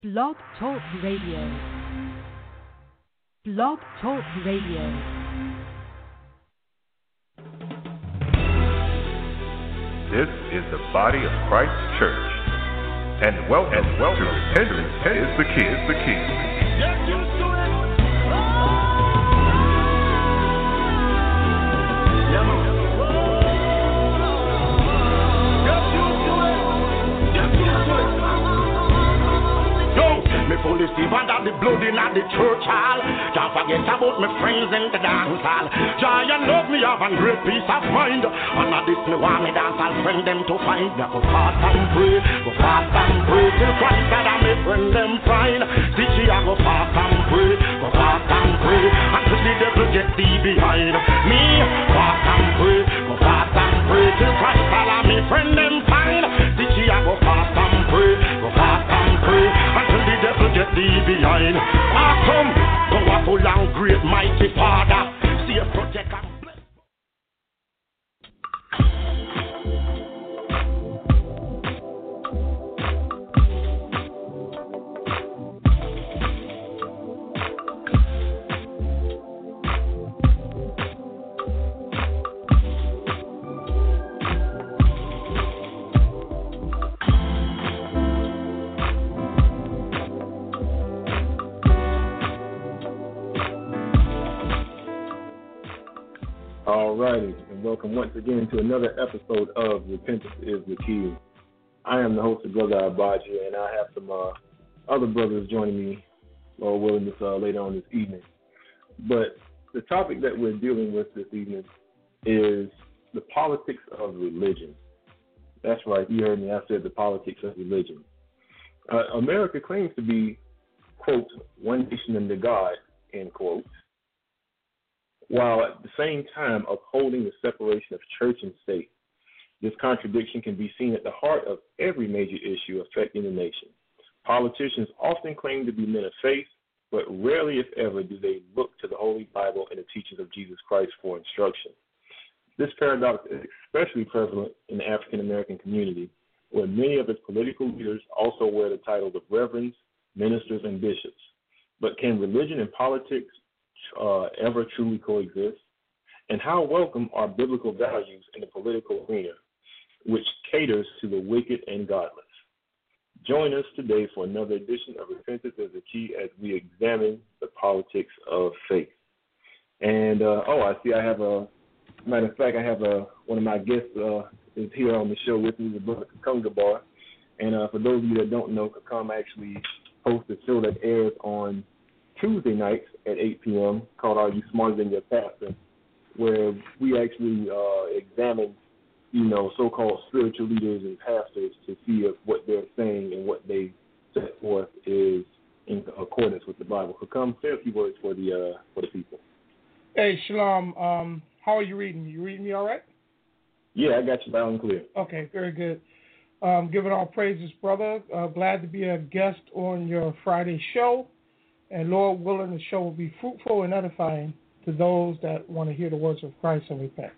Blog Talk Radio. Blog Talk Radio. This is the body of Christ Church, and welcome to Repentance is the Key. Get used to it. Me fully see under the blood in the church hall. Can't forget about my friends in the dance hall. Joy and love me have a great peace of mind. And now this me want me dance I'll bring them to find. Go fast and pray till Christ that I may bring them fine. Teach you I go fast and pray until the devil get thee behind me. Fast and pray till Christ that I may bring them fine. Teach you I go fast and pray until the devil get thee behind. Awesome, powerful and great, mighty Father, see a protect and bless. Alrighty, and welcome once again to another episode of Repentance is the Key. I am the host of Brother Abaji, and I have some other brothers joining me, Lord willing, later on this evening. But the topic that we're dealing with this evening is the politics of religion. That's right, you heard me, I said the politics of religion. America claims to be, quote, one nation under God, end quote, while at the same time upholding the separation of church and state. This contradiction can be seen at the heart of every major issue affecting the nation. Politicians often claim to be men of faith, but rarely, if ever, do they look to the Holy Bible and the teachings of Jesus Christ for instruction. This paradox is especially prevalent in the African American community, where many of its political leaders also wear the titles of reverends, ministers, and bishops. But can religion and politics ever truly coexist? And how welcome are biblical values in the political arena, which caters to the wicked and godless? Join us today for another edition of Repentance as the Key as we examine the politics of faith. And, I see I have one of my guests is here on the show with me, the brother Kakam Gabar. And for those of you that don't know, Kakam actually hosts a show that airs on Tuesday nights at 8 p.m. called Are You Smarter Than Your Pastor, where we actually examine, so-called spiritual leaders and pastors to see if what they're saying and what they set forth is in accordance with the Bible. So come say a few words for the people. Hey, Shalom. How are you reading me? You reading me all right? Yeah, I got you loud and clear. Okay, very good. Giving all praises, brother. Glad to be a guest on your Friday show. And Lord willing, the show will be fruitful and edifying to those that want to hear the words of Christ and repent.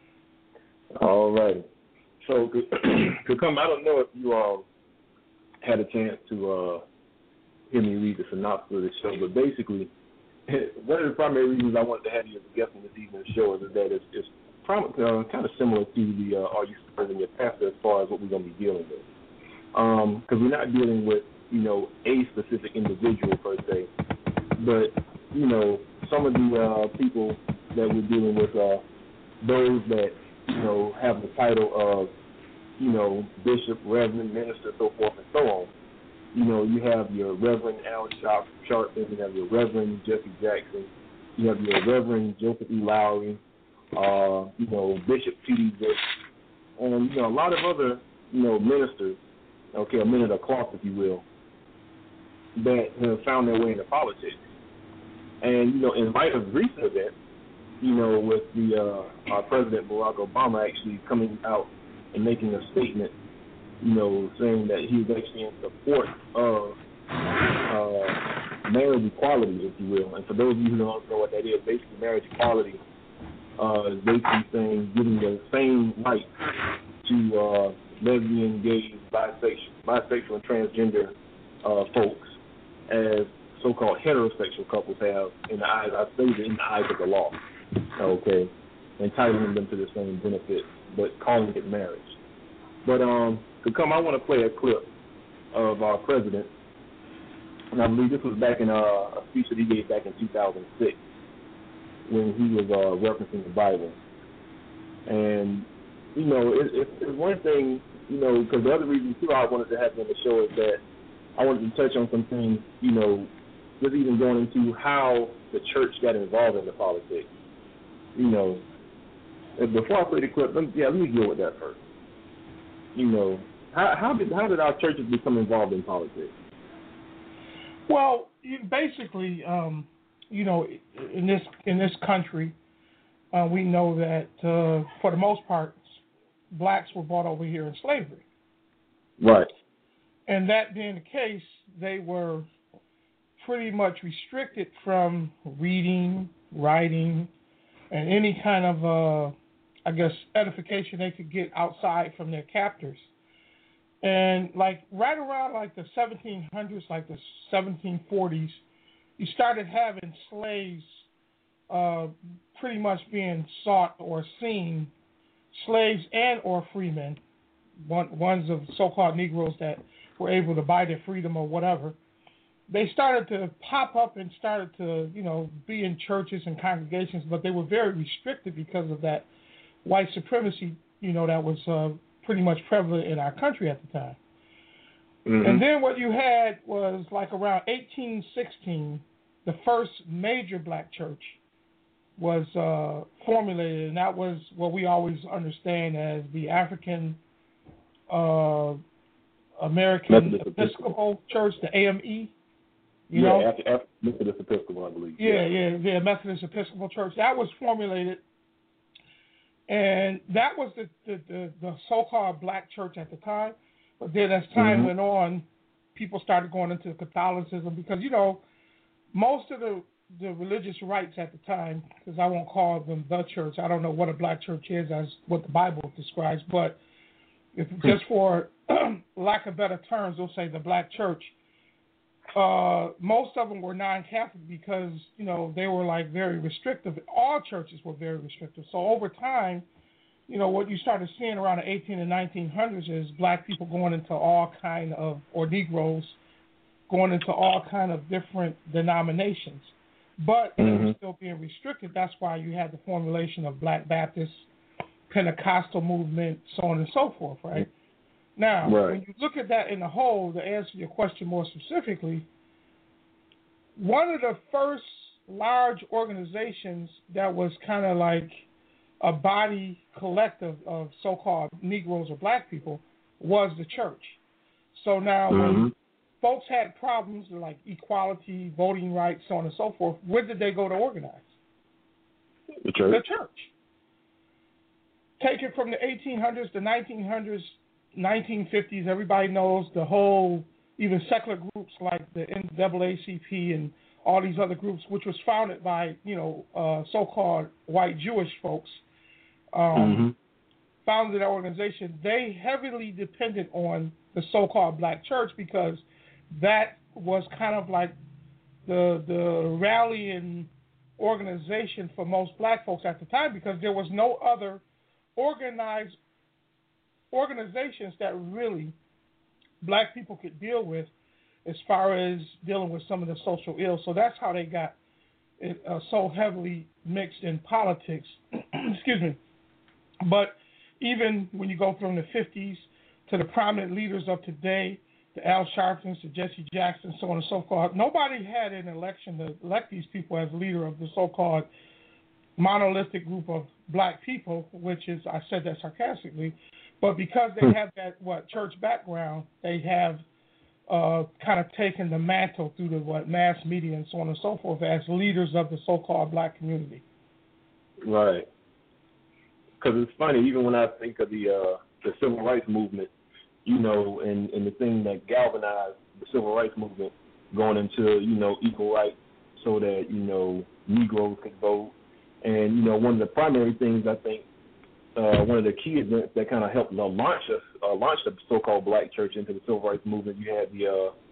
All right. So, Kakam, I don't know if you all had a chance to hear me read the synopsis of the show, but basically, one of the primary reasons I wanted to have you as a guest on this evening's show is that it's kind of similar to the Are You Smarter Than Your Pastor as far as what we're going to be dealing with. Because we're not dealing with a specific individual per se, but, some of the people that we're dealing with are those that, have the title of, bishop, reverend, minister, so forth and so on. You have your Reverend Al Sharpton, you have your Reverend Jesse Jackson, you have your Reverend Joseph E. Lowry, Bishop T.D. Vick, and, a lot of other, ministers, a men of the cloth, if you will, that have found their way into politics. And, in light of recent events, with our President Barack Obama actually coming out and making a statement, saying that he was actually in support of marriage equality, if you will. And for those of you who don't know what that is, basically marriage equality is basically saying giving the same right to lesbian, gay, bisexual, and transgender folks as so-called heterosexual couples have in the eyes, I say in the eyes of the law, okay, entitling them to the same benefits, but calling it marriage. But to come, I want to play a clip of our president, and I believe this was back in a speech that he gave back in 2006 when he was referencing the Bible. And, you know, it's one thing, you know, because the other reason, too, I wanted to have him on the show is that I wanted to touch on some things, you know, just even going into how the church got involved in the politics. You know, before I play the clip, let me deal with that first. You know, how did our churches become involved in politics? Well, basically, you know, in this country, we know that for the most part, blacks were brought over here in slavery. Right. And that being the case, they were pretty much restricted from reading, writing, and any kind of, I guess, edification they could get outside from their captors. And like right around like the 1700s, like the 1740s, you started having slaves pretty much being sought or seen, slaves and or freemen, ones of so-called Negroes that were able to buy their freedom or whatever. They started to pop up and started to, you know, be in churches and congregations, but they were very restricted because of that white supremacy, you know, that was pretty much prevalent in our country at the time. Mm-hmm. And then what you had was like around 1816, the first major black church was formulated, and that was what we always understand as the African American Episcopal Church, the AME. You know? Methodist Episcopal, I believe. Yeah, Methodist Episcopal Church. That was formulated, and that was the so-called black church at the time. But then as time went on, people started going into Catholicism because, you know, most of the religious rights at the time, because I won't call them the church. I don't know what a black church is as what the Bible describes, but if just for lack of better terms, we'll say the black church. Most of them were non-Catholic because, you know, they were like very restrictive. All churches were very restrictive. So over time, you know, what you started seeing around the 18 and 1900s is black people going into all kind of, or Negroes going into all kind of different denominations. But they were still being restricted. That's why you had the formulation of Black Baptist, Pentecostal movement, so on and so forth, right? Now, when you look at that in the whole, to answer your question more specifically, one of the first large organizations that was kind of like a body collective of so-called Negroes or black people was the church. So now when folks had problems like equality, voting rights, so on and so forth, where did they go to organize? The church. The church. Take it from the 1800s, the 1900s, 1950s, everybody knows the whole, even secular groups like the NAACP and all these other groups, which was founded by, you know, so-called white Jewish folks, founded that organization. They heavily depended on the so-called black church because that was kind of like the rallying organization for most black folks at the time because there was no other organized organizations that really black people could deal with as far as dealing with some of the social ills. So that's how they got it, so heavily mixed in politics. Excuse me. But even when you go from the 50s to the prominent leaders of today, the Al Sharptons, the Jesse Jackson, so on and so forth, nobody had an election to elect these people as leader of the so-called monolithic group of black people, which is, I said that sarcastically, but because they have that, church background, they have kind of taken the mantle through the, mass media and so on and so forth as leaders of the so-called black community. Right. Because it's funny, even when I think of the civil rights movement, you know, and the thing that galvanized the civil rights movement going into, you know, equal rights so that, you know, Negroes could vote. And, you know, one of the primary things I think, one of the key events that kind of helped launch the so-called black church into the civil rights movement, you had the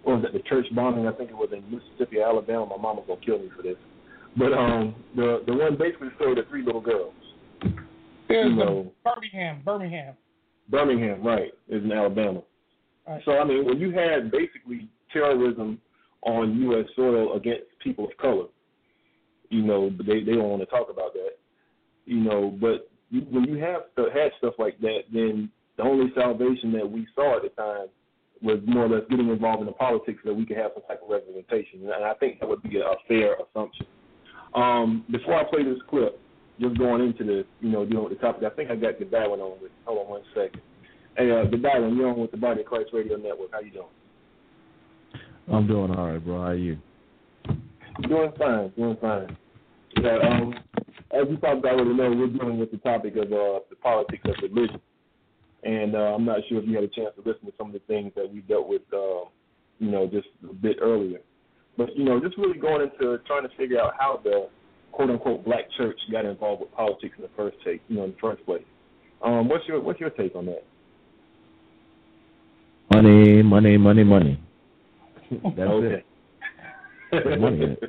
or was it the church bombing? I think it was in Mississippi, Alabama. My mama's gonna kill me for this. But the one basically showed the 3 little girls. There's Birmingham, right, is in Alabama. Right. So, I mean, when you had basically terrorism on U.S. soil against people of color, you know, but they don't want to talk about that, you know, but when you had stuff like that, then the only salvation that we saw at the time was more or less getting involved in the politics so that we could have some type of representation. And I think that would be a fair assumption. Before I play this clip, just going into the, you know, dealing with the topic, I think I got Godwin on with. Hold on one second. Hey, Godwin, you're on with the Body of Christ Radio Network. How you doing? I'm doing all right, bro. How are you? Doing fine. Yeah, as you probably already know, we're dealing with the topic of the politics of religion. And I'm not sure if you had a chance to listen to some of the things that we dealt with, you know, just a bit earlier. But, you know, just really going into trying to figure out how the quote-unquote black church got involved with politics in the first place. What's your take on that? Money. That's okay. It. Money.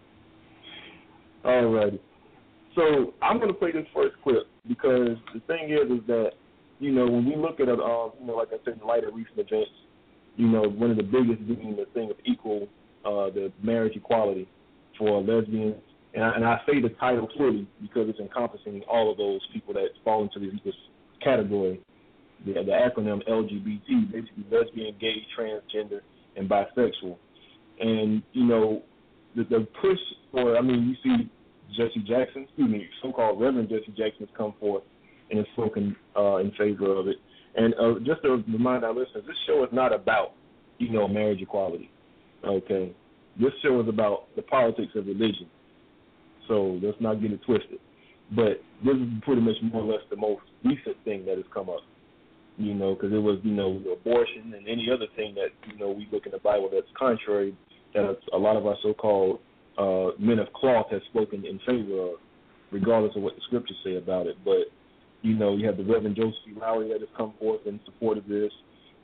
All righty. So I'm going to play this first clip because the thing is that, you know, when we look at, you know, like I said, in light of recent events, you know, one of the biggest being the thing of the marriage equality for lesbians. And I say the title fully because it's encompassing all of those people that fall into this category, the acronym LGBT, basically lesbian, gay, transgender, and bisexual. And, you know, the push for, I mean, you see so-called Reverend Jesse Jackson has come forth and has spoken in favor of it. And just to remind our listeners, this show is not about, you know, marriage equality, okay? This show is about the politics of religion. So let's not get it twisted. But this is pretty much more or less the most recent thing that has come up, you know, because it was, you know, abortion and any other thing that, you know, we look in the Bible that's contrary, that a lot of our so-called men of cloth have spoken in favor of, regardless of what the scriptures say about it. But, you know, you have the Reverend Joseph E. Lowry that has come forth in support of this.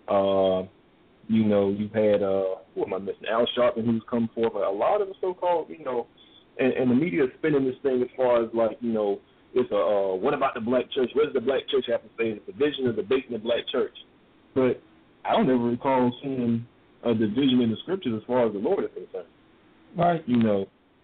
You know, you've had, who am I missing? Al Sharpton, who's come forth. A lot of the so-called, you know, and the media is spinning this thing as far as, like, you know, it's what about the black church? What does the black church have to say? It's a division or debate in the black church. But I don't ever recall seeing a division in the scriptures as far as the Lord is concerned. Right. You know.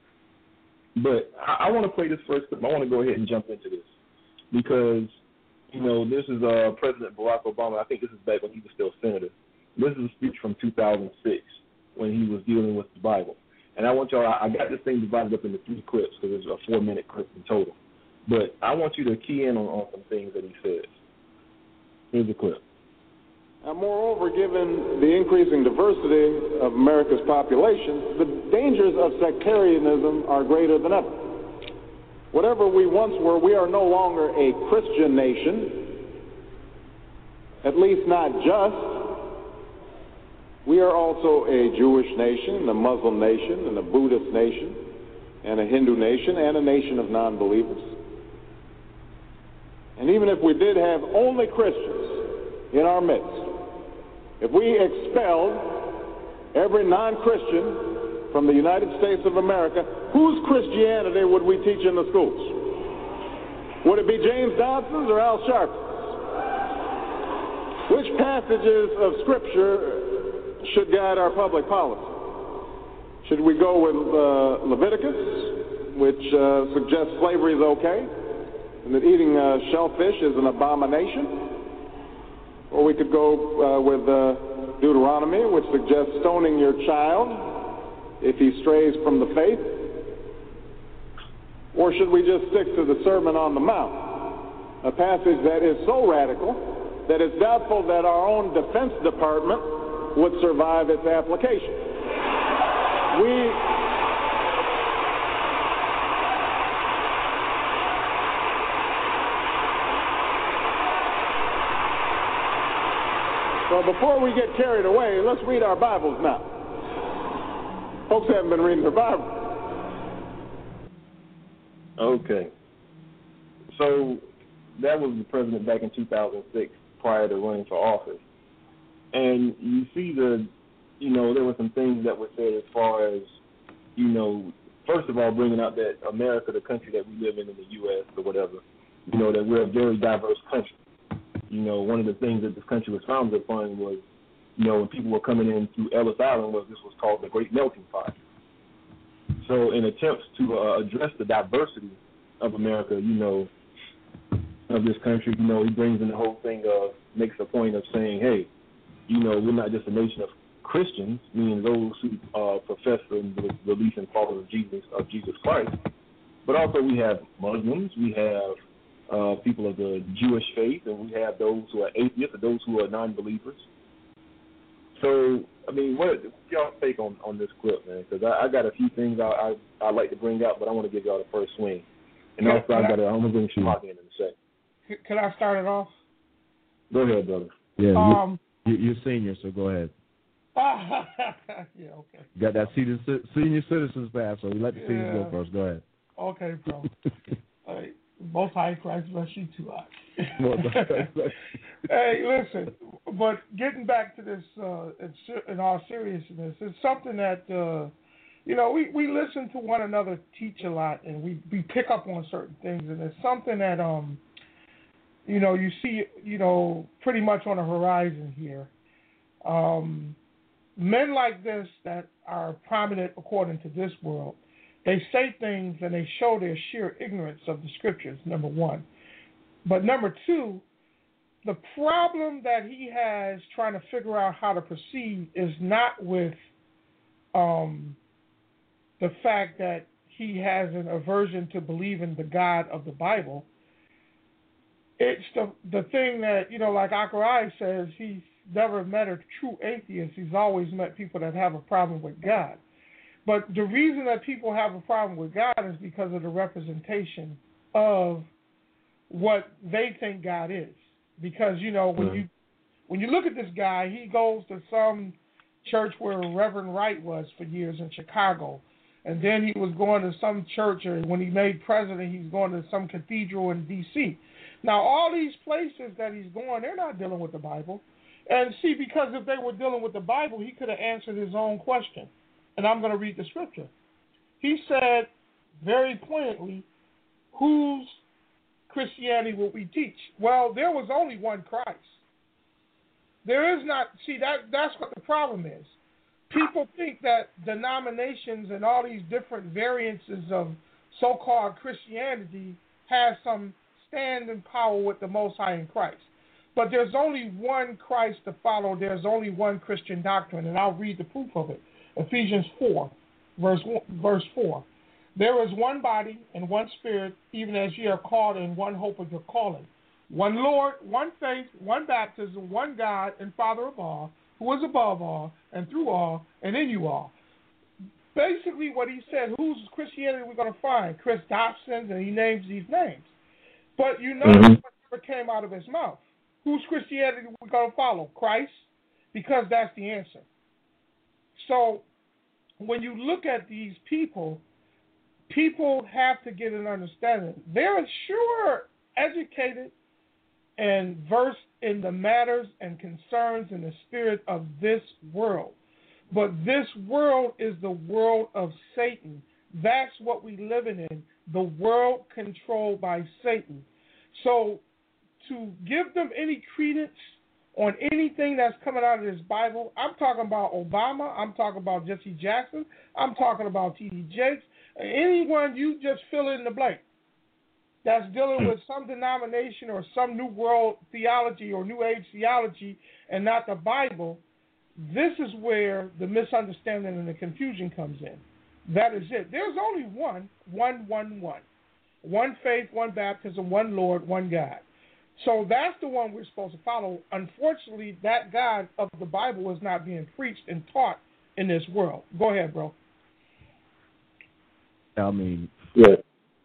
But I want to play this first clip. I want to go ahead and jump into this because, you know, this is President Barack Obama. I think this is back when he was still senator. This is a speech from 2006 when he was dealing with the Bible. And I want y'all, I got this thing divided up into 3 clips because it's a 4-minute clip in total. But I want you to key in on some things that he says. Here's the clip. And moreover, given the increasing diversity of America's population, the dangers of sectarianism are greater than ever. Whatever we once were, we are no longer a Christian nation, at least not just. We are also a Jewish nation, a Muslim nation, and a Buddhist nation, and a Hindu nation, and a nation of non-believers. And even if we did have only Christians in our midst, if we expelled every non-Christian from the United States of America, whose Christianity would we teach in the schools? Would it be James Dobson's or Al Sharpton's? Which passages of Scripture should guide our public policy? Should we go with Leviticus, which suggests slavery is okay, and that eating shellfish is an abomination? Or we could go with Deuteronomy, which suggests stoning your child if he strays from the faith? Or should we just stick to the Sermon on the Mount, a passage that is so radical that it's doubtful that our own Defense Department would survive its application? Well, before we get carried away, let's read our Bibles now. Folks haven't been reading their Bible. Okay. So that was the president back in 2006 prior to running for office. And you see the there were some things that were said as far as, first of all, bringing out that America, the country that we live in the U.S. or whatever, that we're a very diverse country. One of the things that this country was founded upon was, when people were coming in through Ellis Island, this was called the Great Melting Pot. So in attempts to address the diversity of America, of this country, he brings in the whole thing of, makes a point of saying, hey, we're not just a nation of Christians, meaning those who profess the belief and followers of Jesus Christ, but also we have Muslims, we have people of the Jewish faith, and we have those who are atheists or those who are non-believers. So, what y'all take on this clip, man? Because I got a few things I like to bring out, but I want to give y'all the first swing. And also, I'm going to bring Shamar in a second. Can I start it off? Go ahead, brother. Yeah, you're senior, so go ahead. Yeah, okay. Got that senior citizens pass, so we let the seniors go first. Go ahead. Okay, bro. Most high Christ bless you too. Hey, listen, but getting back to this, in all seriousness, it's something that, we listen to one another teach a lot, and we pick up on certain things, and it's something that, you see, pretty much on the horizon here. Men like this that are prominent according to this world, they say things and they show their sheer ignorance of the scriptures, number one. But number two, the problem that he has trying to figure out how to proceed is not with the fact that he has an aversion to believe in the God of the Bible. It's the thing that, like Akarai says, he's never met a true atheist. He's always met people that have a problem with God. But the reason that people have a problem with God is because of the representation of what they think God is. Because, when you look at this guy, he goes to some church where Reverend Wright was for years in Chicago. And then he was going to some church, or when he made president, he's going to some cathedral in D.C. Now, all these places that he's going, they're not dealing with the Bible. And see, because if they were dealing with the Bible, he could have answered his own question. And I'm going to read the scripture. He said very poignantly, whose Christianity will we teach? Well, there was only one Christ. There is not, that's what the problem is. People think that denominations and all these different variances of so-called Christianity have some stand and power with the Most High in Christ. But there's only one Christ to follow. There's only one Christian doctrine, and I'll read the proof of it. Ephesians 4, verse 4. There is one body and one spirit, even as ye are called in one hope of your calling. One Lord, one faith, one baptism, one God and Father of all, who is above all and through all and in you all. Basically what he said, whose Christianity we're going to find? Chris Dobson's, and he names these names. But what never came out of his mouth. Whose Christianity we're going to follow? Christ, because that's the answer. So when you look at these people have to get an understanding. They're sure educated and versed in the matters and concerns in the spirit of this world. But this world is the world of Satan. That's what we live in, the world controlled by Satan. So to give them any credence on anything that's coming out of this Bible, I'm talking about Obama, I'm talking about Jesse Jackson, I'm talking about T.D. Jakes, anyone, you just fill in the blank that's dealing with some denomination or some new world theology or new age theology and not the Bible. This is where the misunderstanding and the confusion comes in. That is it. There's only one. One faith, one baptism, one Lord, one God. So that's the one we're supposed to follow. Unfortunately, that God of the Bible is not being preached and taught in this world. Go ahead, bro. I mean, yeah.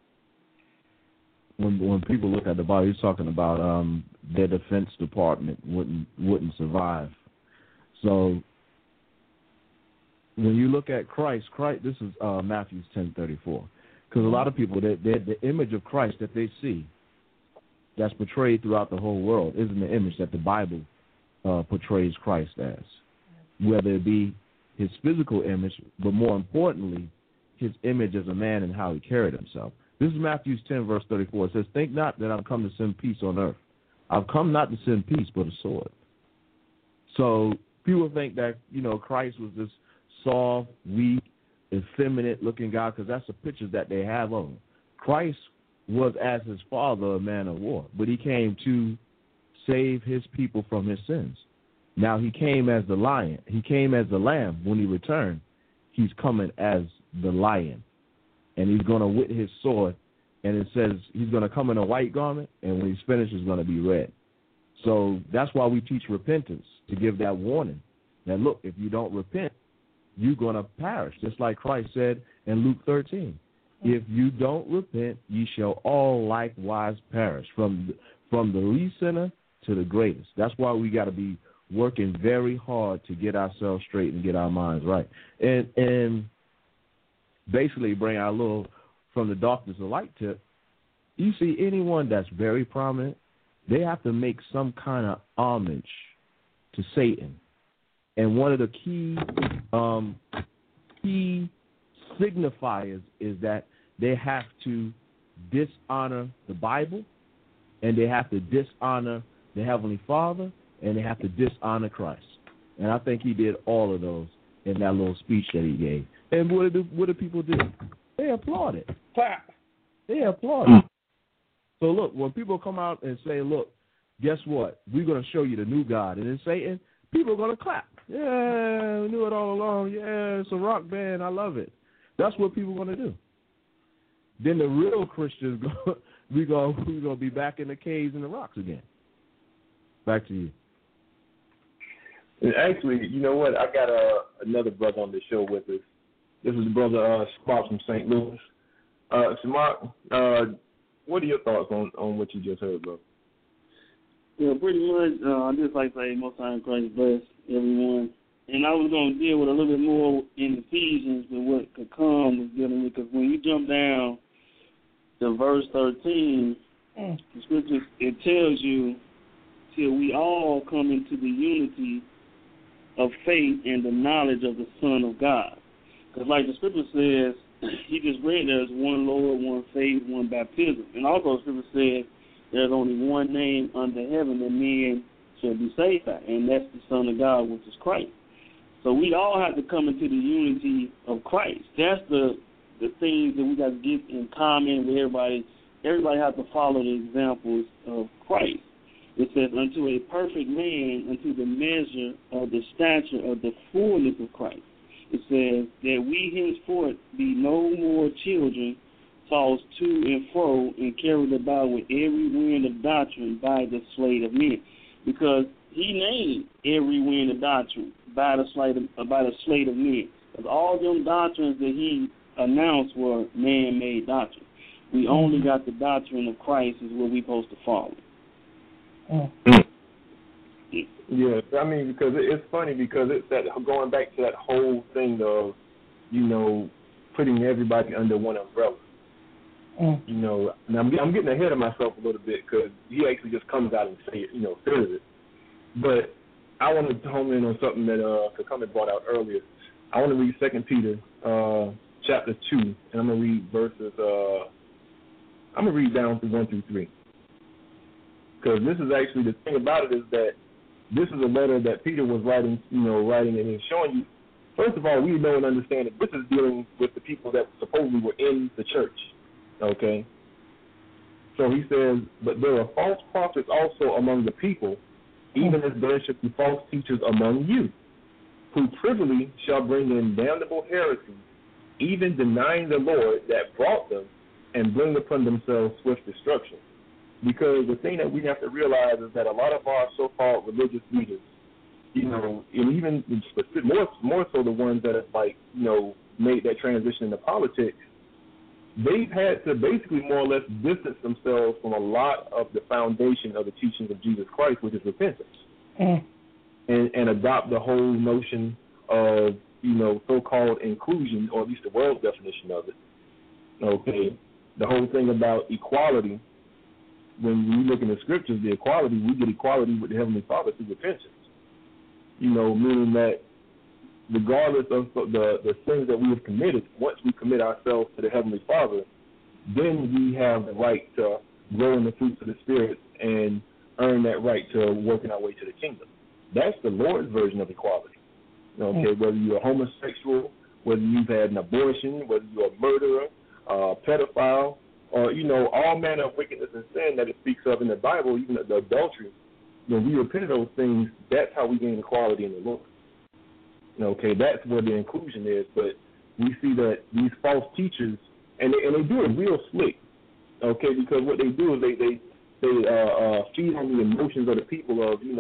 When people look at the Bible, he's talking about their defense department wouldn't survive. So when you look at Christ, this is Matthew 10:34, because a lot of people, the image of Christ that they see that's portrayed throughout the whole world isn't the image that the Bible portrays Christ as. whether it be his physical image, but more importantly, his image as a man and how he carried himself. This is Matthew 10, verse 34. It says, think not that I've come to send peace on earth. I've come not to send peace, but a sword. So people think that, Christ was this soft, weak, effeminate-looking guy, because that's the pictures that they have of him. Christ was, as his father, a man of war, but he came to save his people from his sins. Now, he came as the lion. He came as the lamb. When he returned, he's coming as the lion, and he's going to with his sword, and it says he's going to come in a white garment, and when he's finished, it's going to be red. So that's why we teach repentance, to give that warning that, look, if you don't repent, you're going to perish, just like Christ said in Luke 13. If you don't repent, ye shall all likewise perish, from the least sinner to the greatest. That's why we got to be working very hard to get ourselves straight and get our minds right. And basically bring our little from the darkness to light tip. You see anyone that's very prominent, they have to make some kind of homage to Satan. And one of the key signifiers is that they have to dishonor the Bible, and they have to dishonor the Heavenly Father, and they have to dishonor Christ. And I think he did all of those in that little speech that he gave. And what do people do? They applaud it. Clap. They applaud it. So look, when people come out and say, look, guess what? We're going to show you the new God. And it's Satan, people are going to clap. Yeah, we knew it all along. Yeah, it's a rock band. I love it. That's what people are going to do. Then the real Christians, we're going to be back in the caves and the rocks again. Back to you. And actually, you know what? I got another brother on the show with us. This is Brother Sparks from St. Louis. Shamar, what are your thoughts on what you just heard, bro? Yeah, pretty much. I just like to say, Most High in Christ bless everyone. And I was going to deal with a little bit more in Ephesians with what Kakam was dealing with, because when you jump down to verse 13, the scripture, it tells you, till we all come into the unity of faith and the knowledge of the Son of God. Because like the scripture says, he just read there's one Lord, one faith, one baptism. And also the scripture says there's only one name under heaven that men shall be saved by, and that's the Son of God, which is Christ. So we all have to come into the unity of Christ. That's the things that we got to get in common with everybody. Everybody has to follow the examples of Christ. It says, unto a perfect man, unto the measure of the stature of the fullness of Christ. It says that we henceforth be no more children, tossed to and fro and carried about with every wind of doctrine by the sleight of men. Because he named every wind of doctrine by the sleight of men. Because all them doctrines that he announced were man-made doctrines. We only got the doctrine of Christ is what we're supposed to follow. Yeah, I mean, because it's funny because it's that going back to that whole thing of, putting everybody under one umbrella. And I'm getting ahead of myself a little bit because he actually just comes out and says it. But I want to home in on something that Kakame brought out earlier. I want to read 2 Peter chapter 2, and I'm going to read verses. I'm going to read down through 1 through 3. Because this is actually the thing about it is that this is a letter that Peter was writing, and he's showing you. First of all, we know and understand that this is dealing with the people that supposedly were in the church. Okay. So he says, but there are false prophets also among the people, even as there should be false teachers among you, who privily shall bring in damnable heresies, even denying the Lord that brought them, and bring upon themselves swift destruction. Because the thing that we have to realize is that a lot of our so-called religious leaders, and even more so the ones that have made that transition into politics, they've had to basically more or less distance themselves from a lot of the foundation of the teachings of Jesus Christ, which is repentance, and adopt the whole notion of so-called inclusion, or at least the world's definition of it. Okay, the whole thing about equality. When we look in the scriptures, we get equality with the Heavenly Father through repentance. Meaning that regardless of the sins that we have committed, once we commit ourselves to the Heavenly Father, then we have the right to grow in the fruits of the Spirit and earn that right to working our way to the kingdom. That's the Lord's version of equality. Okay, whether you're a homosexual, whether you've had an abortion, whether you're a murderer, pedophile, or, all manner of wickedness and sin that it speaks of in the Bible, even the adultery, when we repent of those things, that's how we gain equality in the Lord. Okay, that's where the inclusion is. But we see that these false teachers, and they do it real slick, okay, because what they do is they feed on the emotions of the people of,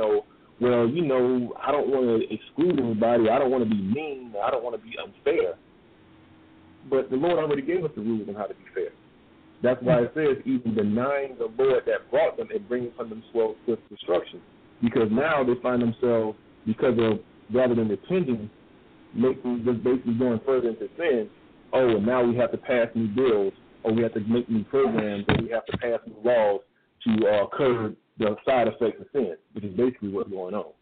I don't want to exclude anybody, I don't want to be mean, I don't want to be unfair. But the Lord already gave us the rules on how to be fair. That's why it says, even denying the Lord that brought them and bringing upon themselves swift destruction. Because now they find themselves, because of, rather than repenting, just basically going further into sin, and now we have to pass new bills, or we have to make new programs, or we have to pass new laws to curb the side effects of sin, which is basically what's going on.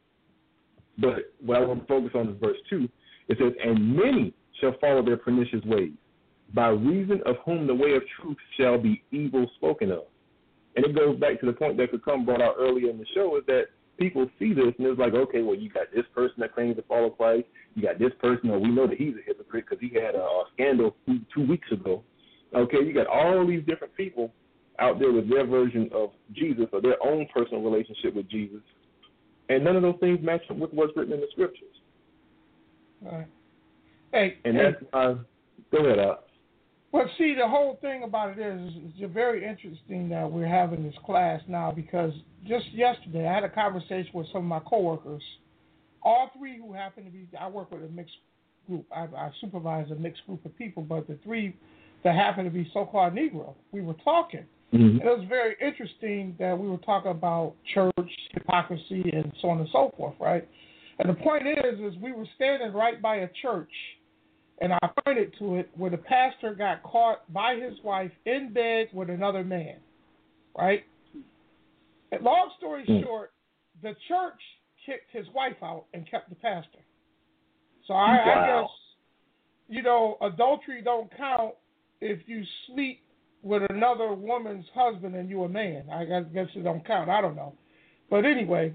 But what I want to focus on is verse 2. It says, and many shall follow their pernicious ways, by reason of whom the way of truth shall be evil spoken of. And it goes back to the point that Kakam brought out earlier in the show, is that people see this and it's like, okay, well, you got this person that claims to follow Christ, you got this person, or we know that he's a hypocrite because he had a scandal 2 weeks ago. Okay, you got all these different people out there with their version of Jesus or their own personal relationship with Jesus, and none of those things match up with what's written in the Scriptures. All right. That's why. Go ahead, Al. Well, see, the whole thing about it is it's very interesting that we're having this class now, because just yesterday I had a conversation with some of my coworkers, all three who happen to be, I work with a mixed group. I supervise a mixed group of people, but the three that happen to be so-called Negro, we were talking. Mm-hmm. It was very interesting that we were talking about church, hypocrisy, and so on and so forth, right? And the point is we were standing right by a church, and I pointed to it where the pastor got caught by his wife in bed with another man, right? And long story short, the church kicked his wife out and kept the pastor. So I guess, adultery don't count if you sleep with another woman's husband and you're a man. I guess it don't count. I don't know. But anyway,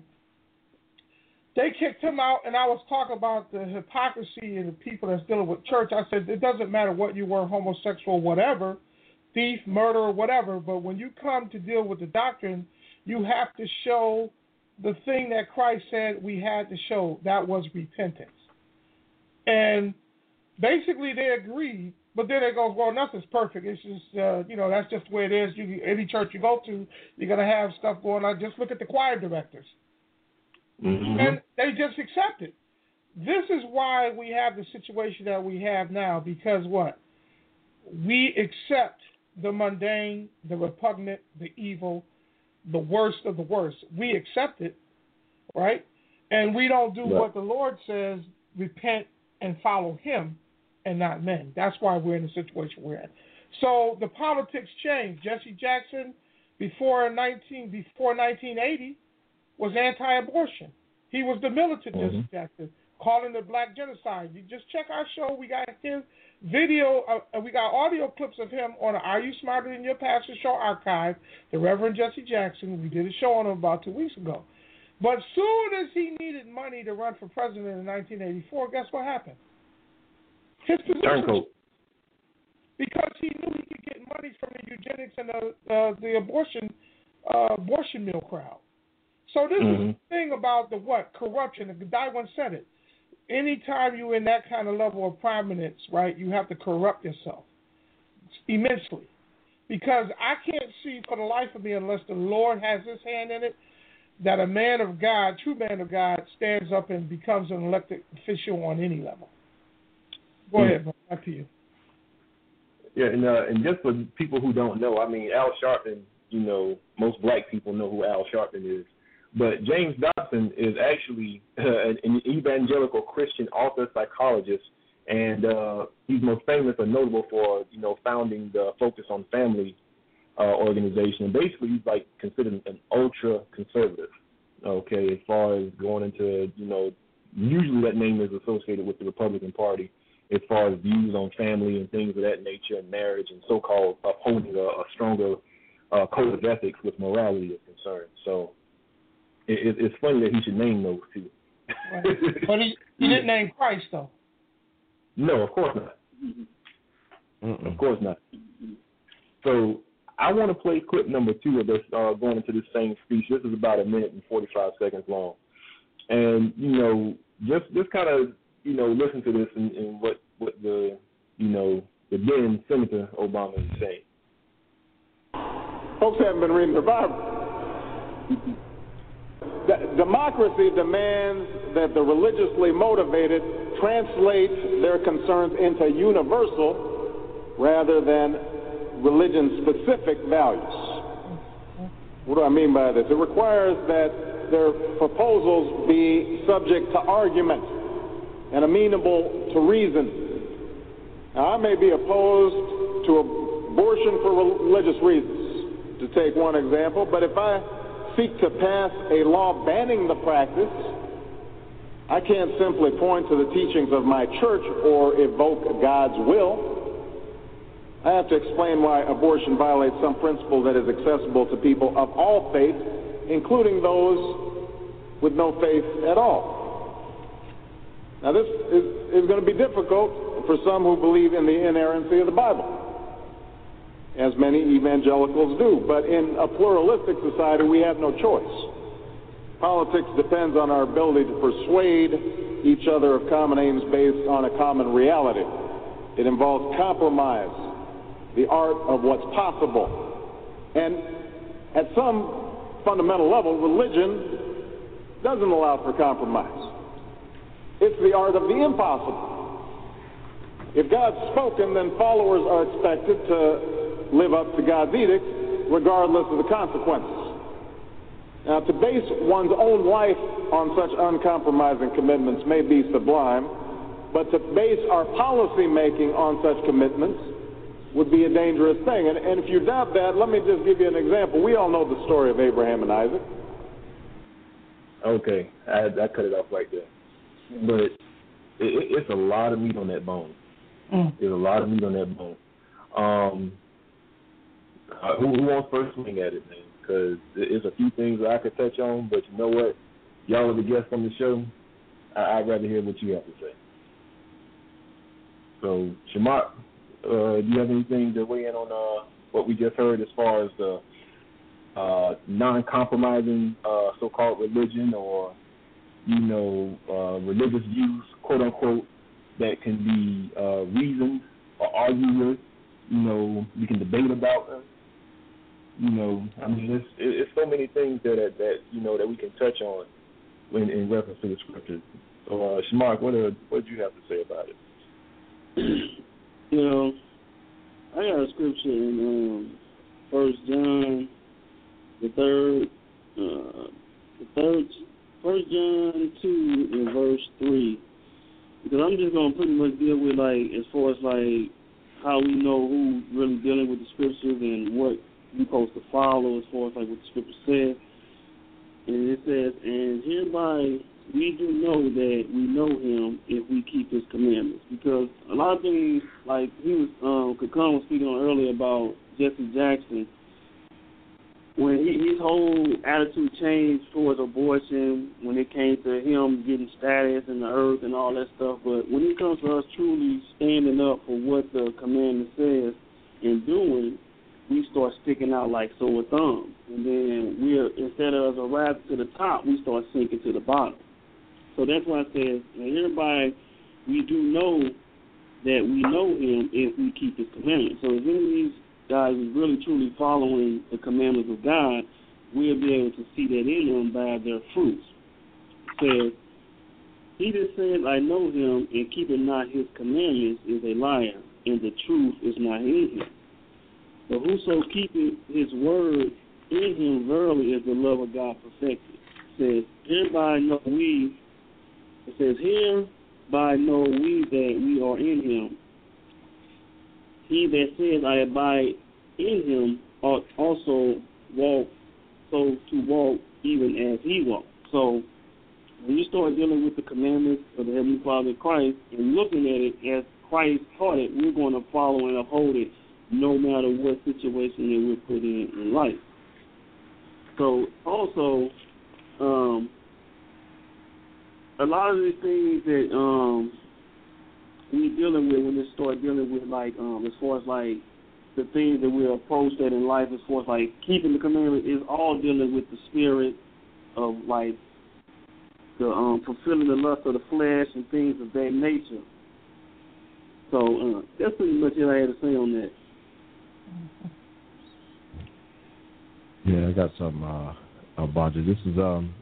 they kicked him out, and I was talking about the hypocrisy and the people that's dealing with church. I said, it doesn't matter what you were, homosexual, whatever, thief, murderer, whatever, but when you come to deal with the doctrine, you have to show the thing that Christ said we had to show. That was repentance. And basically they agreed, but then it goes, well, nothing's perfect. It's just, that's just the way it is. Any church you go to, you're going to have stuff going on. Just look at the choir directors. Mm-hmm. And they just accept it. This is why we have the situation that we have now, because what? We accept the mundane, the repugnant, the evil, the worst of the worst. We accept it, right? And we don't do what the Lord says, repent and follow him and not men. That's why we're in the situation we're in. So the politics changed. Jesse Jackson, before 1980, was anti-abortion. He was the militant Jesse Jackson, calling it black genocide. You just check our show. We got his video, we got audio clips of him on the Are You Smarter Than Your Pastor show archive, the Reverend Jesse Jackson. We did a show on him about 2 weeks ago. But soon as he needed money to run for president in 1984, guess what happened? His position. Because he knew he could get money from the eugenics and the abortion mill crowd. So this is the thing about the corruption. The guy once said it. Anytime you're in that kind of level of prominence, right, you have to corrupt yourself immensely. Because I can't see for the life of me, unless the Lord has his hand in it, that a man of God, true man of God, stands up and becomes an elected official on any level. Go ahead, back to you. Yeah, and just for people who don't know, I mean, Al Sharpton, most black people know who Al Sharpton is. But James Dobson is actually an evangelical Christian author, psychologist, and he's most famous or notable for, founding the Focus on Family organization. And basically, he's considered an ultra-conservative, okay, as far as going into, usually that name is associated with the Republican Party as far as views on family and things of that nature and marriage and so-called upholding a stronger code of ethics with morality is concerned. So it's funny that he should name those two. Right. But he didn't name Christ, though. No, of course not. Of course not. So I want to play clip number 2 of this going into this same speech. This is about 1 minute and 45 seconds long. And, just kind of, listen to this and what the then Senator Obama is saying. Folks haven't been reading the Bible. Democracy demands that the religiously motivated translate their concerns into universal rather than religion-specific values. What do I mean by this? It requires that their proposals be subject to argument and amenable to reason. Now, I may be opposed to abortion for religious reasons, to take one example, but if I seek to pass a law banning the practice, I can't simply point to the teachings of my church or evoke God's will. I have to explain why abortion violates some principle that is accessible to people of all faiths, including those with no faith at all. Now, this is going to be difficult for some who believe in the inerrancy of the Bible, as many evangelicals do. But in a pluralistic society, we have no choice. Politics depends on our ability to persuade each other of common aims based on a common reality. It involves compromise, the art of what's possible. And at some fundamental level, religion doesn't allow for compromise. It's the art of the impossible. If God's spoken, then followers are expected to live up to God's edict, regardless of the consequences. Now, to base one's own life on such uncompromising commitments may be sublime, but to base our policy making on such commitments would be a dangerous thing. And if you doubt that, let me just give you an example. We all know the story of Abraham and Isaac. Okay, I cut it off right there. But it's a lot of meat on that bone. There's a lot of meat on that bone. Who wants first swing at it, man? Because there's a few things that I could touch on, but you know what? Y'all are the guests on the show. I'd rather hear what you have to say. So, Shamak, do you have anything to weigh in on what we just heard as far as the non-compromising so-called religion or, religious views, quote-unquote, that can be reasoned or argued with? We can debate about them. It's so many things that we can touch on in reference to the scriptures. So, Shamak, what did you have to say about it? I got a scripture in 1 John, the 1 John 2 in verse 3, because I'm just going to pretty much deal with, as far as, how we know who's really dealing with the scriptures and what we're supposed to follow as far as, what the scripture says. And it says, and hereby we do know that we know him if we keep his commandments. Because a lot of things, Kakon was speaking on earlier about Jesse Jackson, when his whole attitude changed towards abortion, when it came to him getting status in the earth and all that stuff. But when it comes to us truly standing up for what the commandment says and doing, we start sticking out like sore thumbs. And then instead of us arriving to the top, we start sinking to the bottom. So that's why it says, and hereby we do know that we know him if we keep his commandments. So if any of these guys is really truly following the commandments of God, we'll be able to see that in them by their fruits. It says, he that said, I know him, and keepeth not his commandments is a liar, and the truth is not in him. But whoso keepeth his word in him, verily is the love of God perfected. It says, hereby know we that we are in him. He that says, I abide in him, ought also walk, so to walk even as he walked. So when you start dealing with the commandments of the Heavenly Father Christ and looking at it as Christ taught it, we're going to follow and uphold it no matter what situation that we're put in life. So also, a lot of the things that we're dealing with when we start dealing with, like, as far as, like, the things that we approach that in life, as far as, like, keeping the commandment, is all dealing with the spirit of, like, the fulfilling the lust of the flesh and things of that nature. So that's pretty much what I had to say on that. Yeah, I got something about you. This is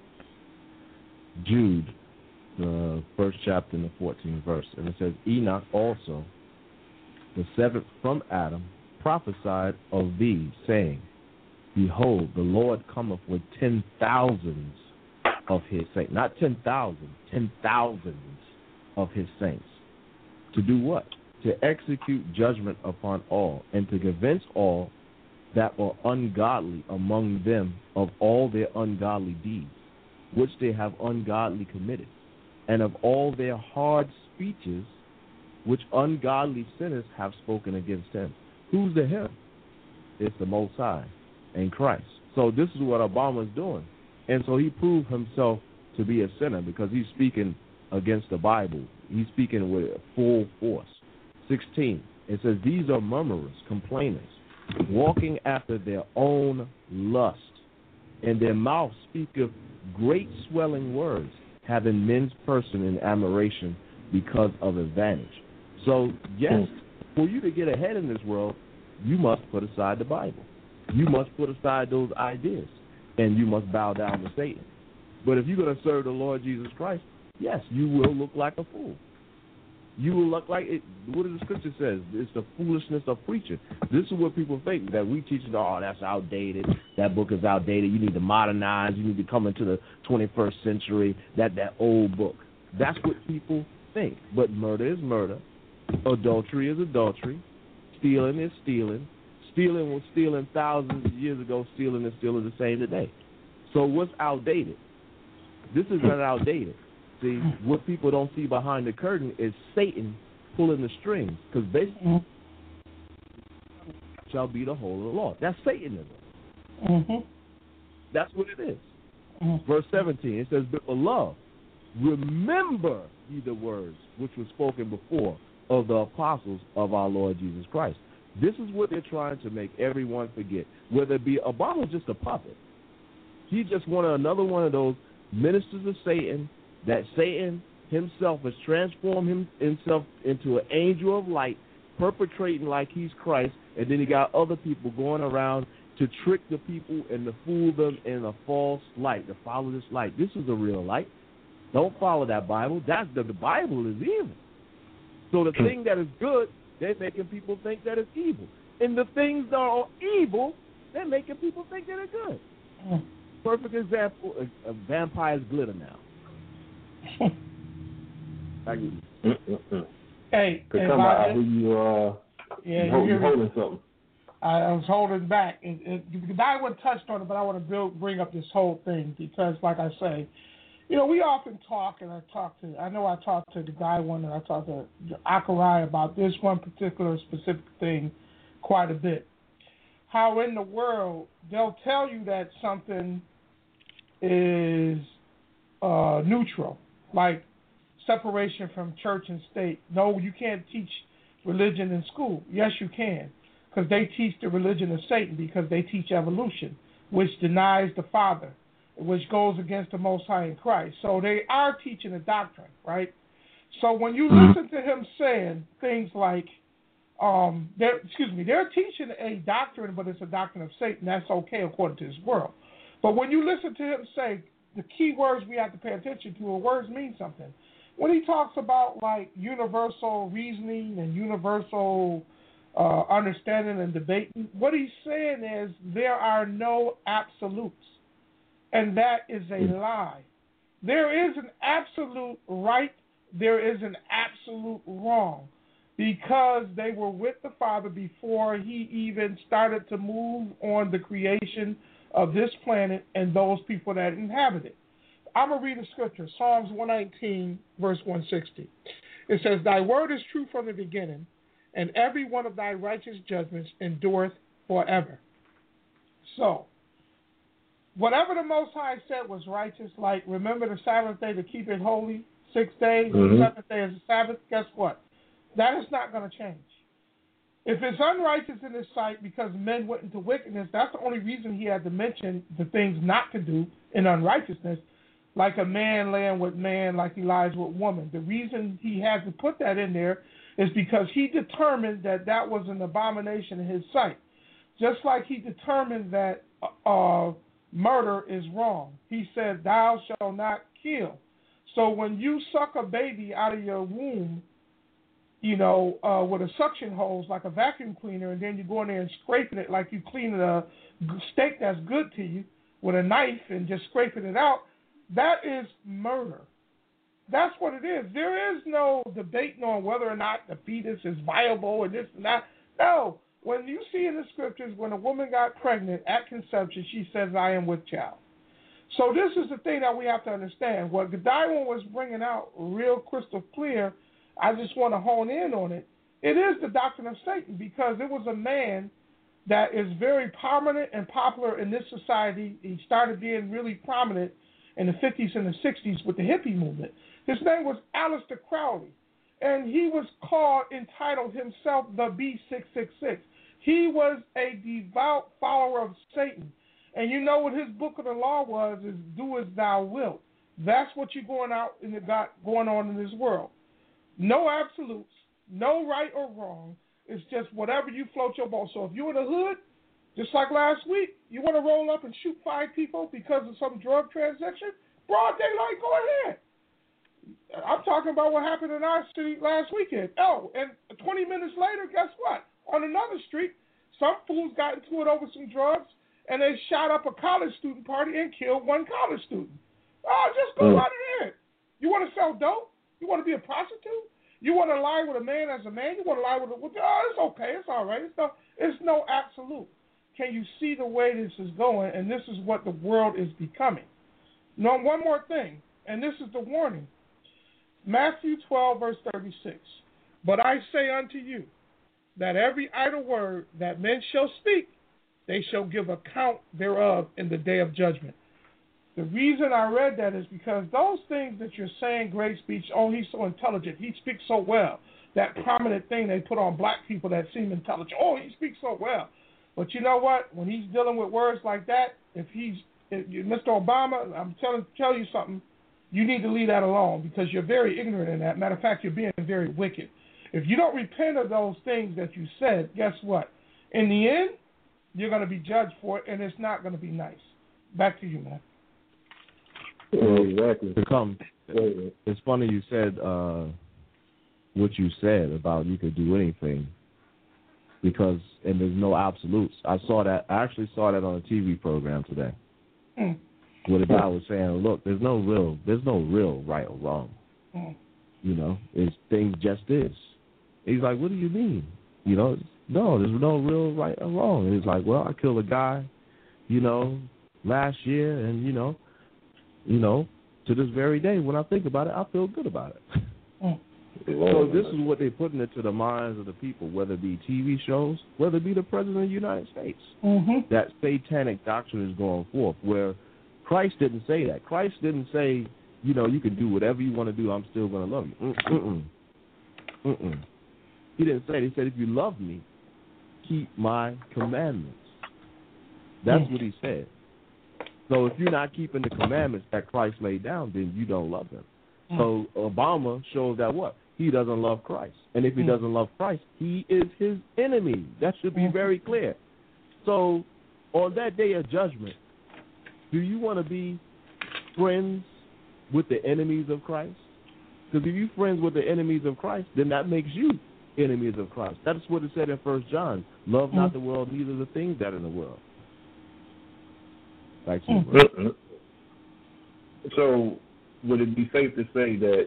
Jude, the first chapter and the 14th verse. And it says, Enoch also, the seventh from Adam, prophesied of thee, saying, Behold, the Lord cometh with 10,000s of his saints. Not 10,000, 10,000s of his saints. To do what? To execute judgment upon all, and to convince all that were ungodly among them of all their ungodly deeds, which they have ungodly committed, and of all their hard speeches, which ungodly sinners have spoken against him. Who's the him? It's the Most High and Christ. So this is what Obama's doing. And so he proved himself to be a sinner because he's speaking against the Bible. He's speaking with full force. 16, it says, These are murmurers, complainers, walking after their own lust, and their mouth speaketh great swelling words, having men's person in admiration because of advantage. So, yes, for you to get ahead in this world, you must put aside the Bible. You must put aside those ideas, and you must bow down to Satan. But if you're going to serve the Lord Jesus Christ, yes, you will look like a fool. You will look like it. What does the scripture says? It's the foolishness of preaching. This is what people think, that we teach, oh, that's outdated. That book is outdated. You need to modernize. You need to come into the 21st century. That old book. That's what people think. But murder is murder. Adultery is adultery. Stealing is stealing. Stealing was stealing thousands of years ago. Stealing is still the same today. So what's outdated? This is not outdated. See, what people don't see behind the curtain is Satan pulling the strings, because basically shall be the whole of the law. That's Satanism. That's what it is. Verse 17, it says, But beloved, remember ye the words which were spoken before of the apostles of our Lord Jesus Christ. This is what they're trying to make everyone forget. Whether it be Obama's just a puppet. He just wanted another one of those ministers of Satan, that Satan himself has transformed himself into an angel of light, perpetrating like he's Christ, and then he got other people going around to trick the people and to fool them in a false light, to follow this light. This is a real light. Don't follow that Bible. The Bible is evil. So the thing that is good, they're making people think that it's evil. And the things that are evil, they're making people think that it's good. Perfect example, vampires glitter now. Hey, You're holding something. I was holding back. The guy would touched on it, but I want to bring up this whole thing because, like I say, we often talk, and I talked to the guy one, and I talked to Akarai about this one particular specific thing quite a bit. How in the world they'll tell you that something is neutral, like separation from church and state. No, you can't teach religion in school. Yes, you can, because they teach the religion of Satan, because they teach evolution, which denies the Father, which goes against the Most High in Christ. So they are teaching a doctrine, right? So when you listen to him saying things like, they're teaching a doctrine, but it's a doctrine of Satan. That's okay according to his world. But when you listen to him say, the key words we have to pay attention to, words mean something. When he talks about like universal reasoning and universal understanding and debating, what he's saying is there are no absolutes, and that is a lie. There is an absolute right, there is an absolute wrong, because they were with the Father before he even started to move on the creation of this planet and those people that inhabit it. I'm going to read the scripture, Psalms 119, verse 160. It says, Thy word is true from the beginning, and every one of thy righteous judgments endureth forever. So, whatever the Most High said was righteous, like remember the Sabbath day to keep it holy, 6 days, the seventh day is the Sabbath, guess what? That is not going to change. If it's unrighteous in his sight because men went into wickedness, that's the only reason he had to mention the things not to do in unrighteousness, like a man laying with man, like he lies with woman. The reason he had to put that in there is because he determined that that was an abomination in his sight. Just like he determined that murder is wrong. He said, thou shalt not kill. So when you suck a baby out of your womb, you know, with a suction hose like a vacuum cleaner, and then you go in there and scraping it like you cleaning a steak that's good to you with a knife and just scraping it out, that is murder. That's what it is. There is no debating on whether or not the fetus is viable and this and that. No. When you see in the scriptures, when a woman got pregnant at conception, she says, I am with child. So this is the thing that we have to understand. What Godiwin was bringing out real crystal clear, I just want to hone in on it. It is the doctrine of Satan, because it was a man that is very prominent and popular in this society. He started being really prominent in the 50s and the 60s with the hippie movement. His name was Aleister Crowley, and he was entitled himself the B666. He was a devout follower of Satan. And you know what his book of the law was, is do as thou wilt. That's what you're going on in this world. No absolutes, no right or wrong. It's just whatever you float your boat. So if you're in the hood, just like last week, you want to roll up and shoot 5 people because of some drug transaction, broad daylight, go ahead. I'm talking about what happened in our city last weekend. Oh, and 20 minutes later, guess what? On another street, some fools got into it over some drugs, and they shot up a college student party and killed one college student. Oh, just go right ahead. You want to sell dope? You want to be a prostitute? You want to lie with a man as a man? You want to lie with it's okay. It's all right. It's no absolute. Can you see the way this is going? And this is what the world is becoming. Now, one more thing, and this is the warning. Matthew 12, verse 36. But I say unto you, that every idle word that men shall speak, they shall give account thereof in the day of judgment. The reason I read that is because those things that you're saying, great speech, oh, he's so intelligent, he speaks so well, that prominent thing they put on black people that seem intelligent, oh, he speaks so well. But you know what? When he's dealing with words like that, if Mr. Obama, I'm tell you something, you need to leave that alone, because you're very ignorant in that. Matter of fact, you're being very wicked. If you don't repent of those things that you said, guess what? In the end, you're going to be judged for it, and it's not going to be nice. Back to you, man. Exactly. It's funny you said what you said about you could do anything, and there's no absolutes. I actually saw that on a TV program today. Where the guy was saying, look, there's no real right or wrong. You know, things just is. He's like, what do you mean? You know, no, there's no real right or wrong. And he's like, well, I killed a guy, last year, and to this very day, when I think about it, I feel good about it. So this is what they're putting into the minds of the people, whether it be TV shows, whether it be the President of the United States. That satanic doctrine is going forth, where Christ didn't say that. Christ didn't say, you can do whatever you want to do, I'm still going to love you. He didn't say it. He said, if you love me, keep my commandments. That's what he said. So if you're not keeping the commandments that Christ laid down, then you don't love him. So Obama shows that what? He doesn't love Christ. And if he doesn't love Christ, he is his enemy. That should be very clear. So on that day of judgment, do you want to be friends with the enemies of Christ? Because if you're friends with the enemies of Christ, then that makes you enemies of Christ. That's what it said in 1 John. Love not the world, neither the things that are in the world. Like So would it be safe to say that,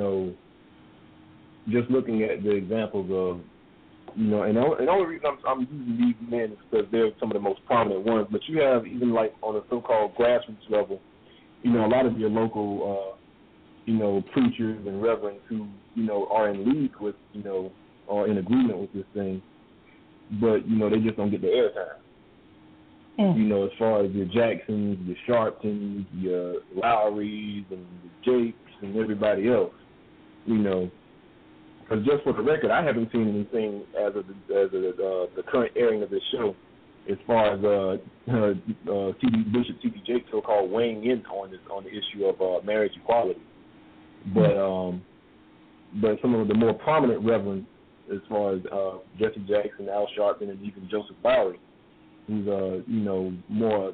just looking at the examples of, and the only reason I'm using these men is because they're some of the most prominent ones, but you have even like on a so-called grassroots level, you know, a lot of your local, you know, preachers and reverends who, you know, are in league with, you know, or in agreement with this thing, but, you know, they just don't get the airtime. You know, as far as your Jacksons, your Sharptons, your Lowrys, and the Jakes, and everybody else, you know. Because just for the record, I haven't seen anything as of the current airing of this show, as far as Bishop T.D. Jakes so-called weighing in on the issue of marriage equality. But some of the more prominent reverends, as far as Jesse Jackson, Al Sharpton, and even Joseph Lowry, who's you know, more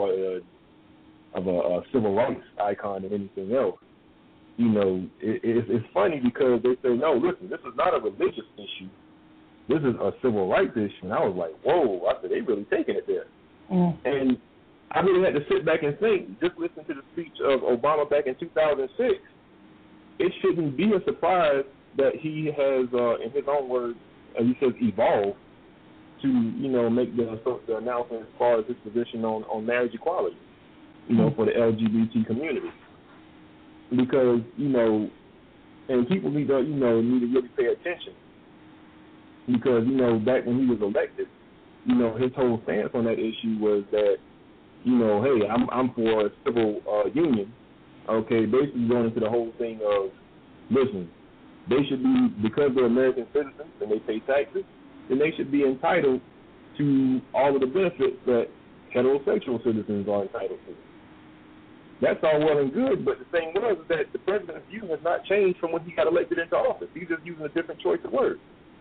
of a civil rights icon than anything else. You know, it's funny because they say, no, listen, this is not a religious issue. This is a civil rights issue. And I was like, whoa, I said, they really taking it there. And I really had to sit back and think, just listen to the speech of Obama back in 2006, it shouldn't be a surprise that he has, in his own words, he says, evolved to, you know, make the announcement as far as his position on marriage equality, you know, for the LGBT community. Because, you know, and people need to really pay attention. Because, you know, back when he was elected, you know, his whole stance on that issue was that, you know, hey, I'm for a civil union. Okay, basically going into the whole thing of, listen, they should be, because they're American citizens and they pay taxes, then they should be entitled to all of the benefits that heterosexual citizens are entitled to. That's all well and good, but the thing was that the president's view has not changed from when he got elected into office. He's just using a different choice of words.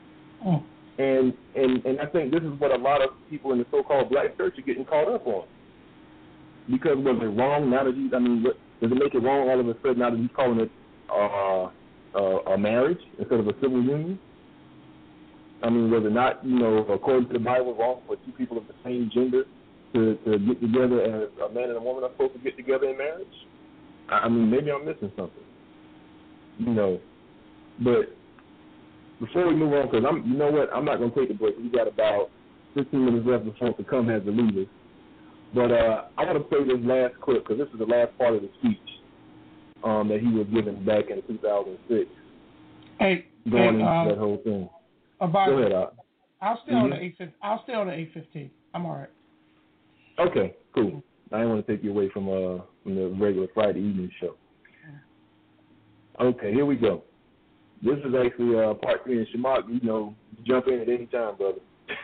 And I think this is what a lot of people in the so-called black church are getting caught up on. Because was it wrong now that does it make it wrong all of a sudden now that he's calling it a marriage instead of a civil union? I mean, was it not, you know, according to the Bible, wrong for two people of the same gender to get together as a man and a woman are supposed to get together in marriage? I mean, maybe I'm missing something, you know. But before we move on, because you know what, I'm not going to take a break. We got about 15 minutes left before the come has to leave us. But I want to play this last clip because this is the last part of the speech that he was given back in 2006. Going into that whole thing. Go ahead, I'll stay on the 8:15. I'll stay on the 8:15. I'm all right. Okay, cool. I didn't want to take you away from the regular Friday evening show. Okay, here we go. This is actually part 3, and Shamak, you know, jump in at any time, brother.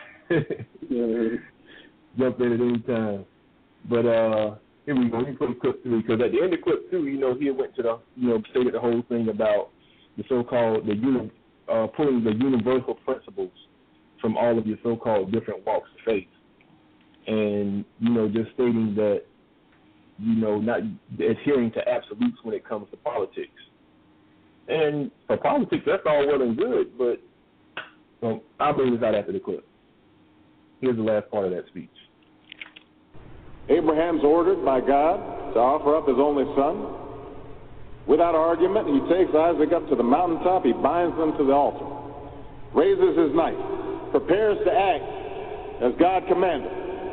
Jump in at any time. But here we go. Let me put clip 3, because at the end of clip 2, you know, he went to the, you know, stated the whole thing about the so-called, pulling the universal principles from all of your so-called different walks of faith. And, you know, just stating that, you know, not adhering to absolutes when it comes to politics. And for politics, that's all well and good, but I'll bring this out after the clip. Here's the last part of that speech. Abraham's ordered by God to offer up his only son. Without argument, he takes Isaac up to the mountaintop, he binds them to the altar, raises his knife, prepares to act as God commanded.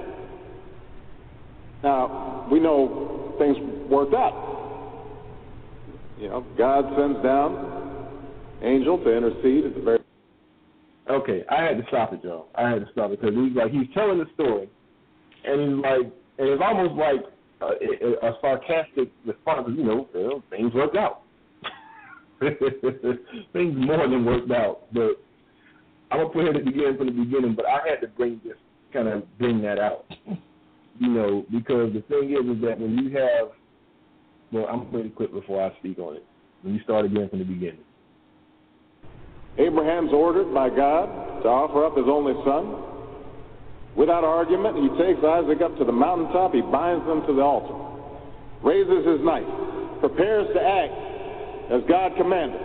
Now, we know things worked out. You know, God sends down angel to intercede at the very... Okay, I had to stop it, y'all. I had to stop it because he's telling the story, and he's like, and it's almost like a sarcastic response. You know, things worked out. Things more than worked out. But I'm gonna put it at the beginning from the beginning. But I had to bring that out. You know, because the thing is that when you have, well, I'm going to quit before I speak on it. When you start again from the beginning. Abraham's ordered by God to offer up his only son. Without argument, he takes Isaac up to the mountaintop, he binds them to the altar, raises his knife, prepares to act as God commanded.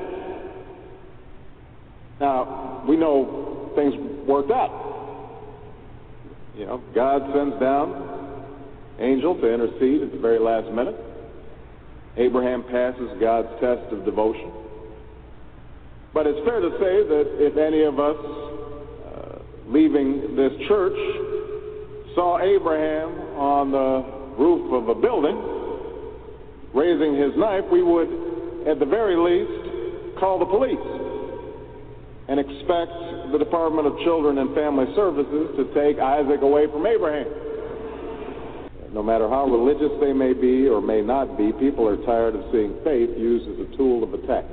Now, we know things worked out. You know, God sends down angel to intercede at the very last minute. Abraham passes God's test of devotion. But it's fair to say that if any of us leaving this church saw Abraham on the roof of a building, raising his knife, we would, at the very least, call the police and expect the Department of Children and Family Services to take Isaac away from Abraham. No matter how religious they may be or may not be, people are tired of seeing faith used as a tool of attack.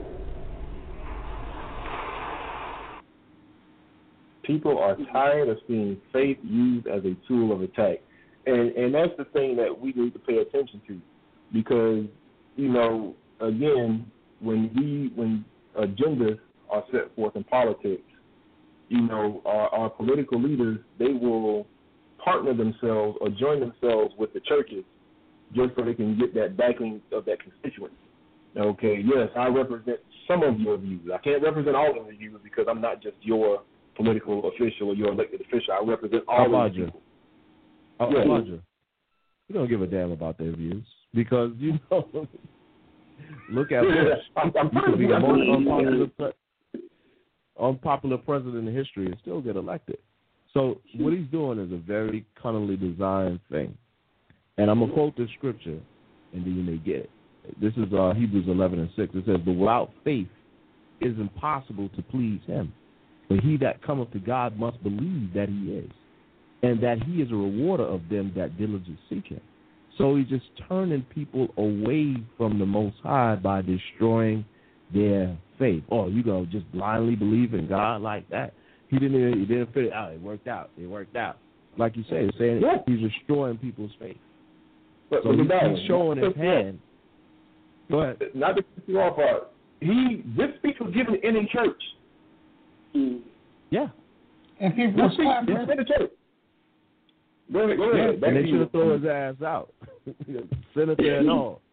People are tired of seeing faith used as a tool of attack. And that's the thing that we need to pay attention to. Because, you know, again, when agendas are set forth in politics, you know, our political leaders, they will partner themselves or join themselves with the churches just so they can get that backing of that constituency. Okay, yes, I represent some of your views. I can't represent all of the views because I'm not just your political official or your elected official. I represent all of the people. Elijah, you don't give a damn about their views because, you know, look at Bush. You could be the most unpopular president in history and still get elected. So what he's doing is a very cunningly designed thing. And I'm going to quote this scripture, and then you may get it. This is Hebrews 11:6. It says, "But without faith it is impossible to please him. But he that cometh to God must believe that he is, and that he is a rewarder of them that diligently seek him." So he's just turning people away from the Most High by destroying their faith. Oh, you go just blindly believe in God like that? He didn't fit it out. It worked out. Like you say, it's saying he's destroying people's faith. But so he's showing his hand. Go ahead. Not to cut you off, this speech was given in a church. Yeah. And people in the church. Go ahead. And they should have thrown his ass out. Senator and all.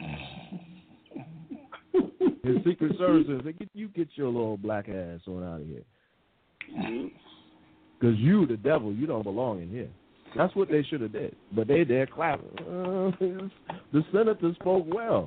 His Secret Service said, you get your little black ass on out of here. Because you, the devil, you don't belong in here. That's what they should have did. But they're clapping. The senator spoke well.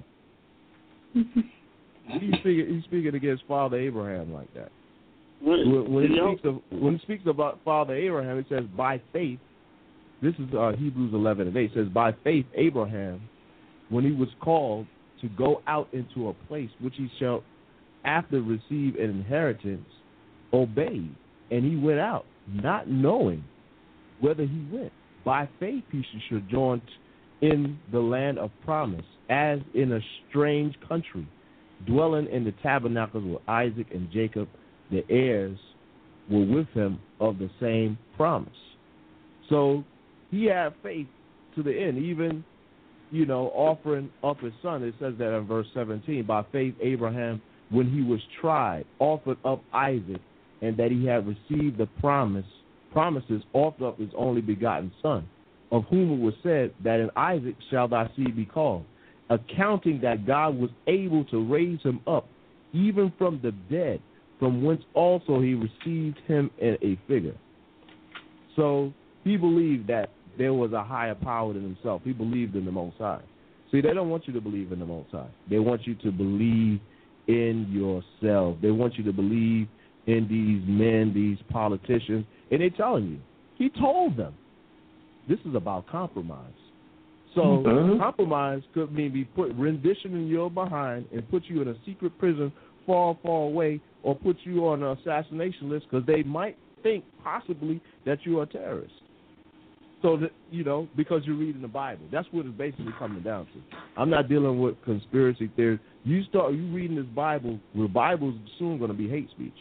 He's speaking against Father Abraham like that. When he speaks about Father Abraham, it says, by faith, this is Hebrews 11:8. It says, by faith Abraham, when he was called to go out into a place which he shall after receive an inheritance, obeyed. And he went out, not knowing whether he went. By faith he should join in the land of promise, as in a strange country, dwelling in the tabernacles with Isaac and Jacob, the heirs were with him of the same promise. So he had faith to the end, even, you know, offering up his son. It says that in verse 17, by faith Abraham, when he was tried, offered up Isaac, and that he had received the promises, offered up his only begotten son, of whom it was said that in Isaac shall thy seed be called, accounting that God was able to raise him up even from the dead, from whence also he received him in a figure. So he believed that there was a higher power than himself. He believed in the Most High. See, they don't want you to believe in the Most High. They want you to believe in yourself. They want you to believe in these men, these politicians, and they're telling you. He told them, this is about compromise. So compromise could mean be put rendition in your behind and put you in a secret prison far, far away, or put you on an assassination list because they might think possibly that you are a terrorist. So that, you know, because you're reading the Bible. That's what it's basically coming down to. I'm not dealing with conspiracy theories. You reading this Bible, the Bible's soon going to be hate speech.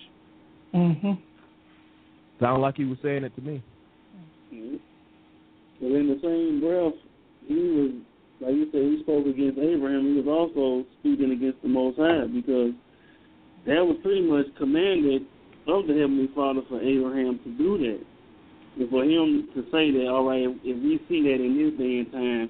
Sound like he was saying it to me. But in the same breath, he was, like you said, he spoke against Abraham. He was also speaking against the Most High, because that was pretty much commanded of the Heavenly Father for Abraham to do that. And for him to say that, all right, if we see that in this day and time,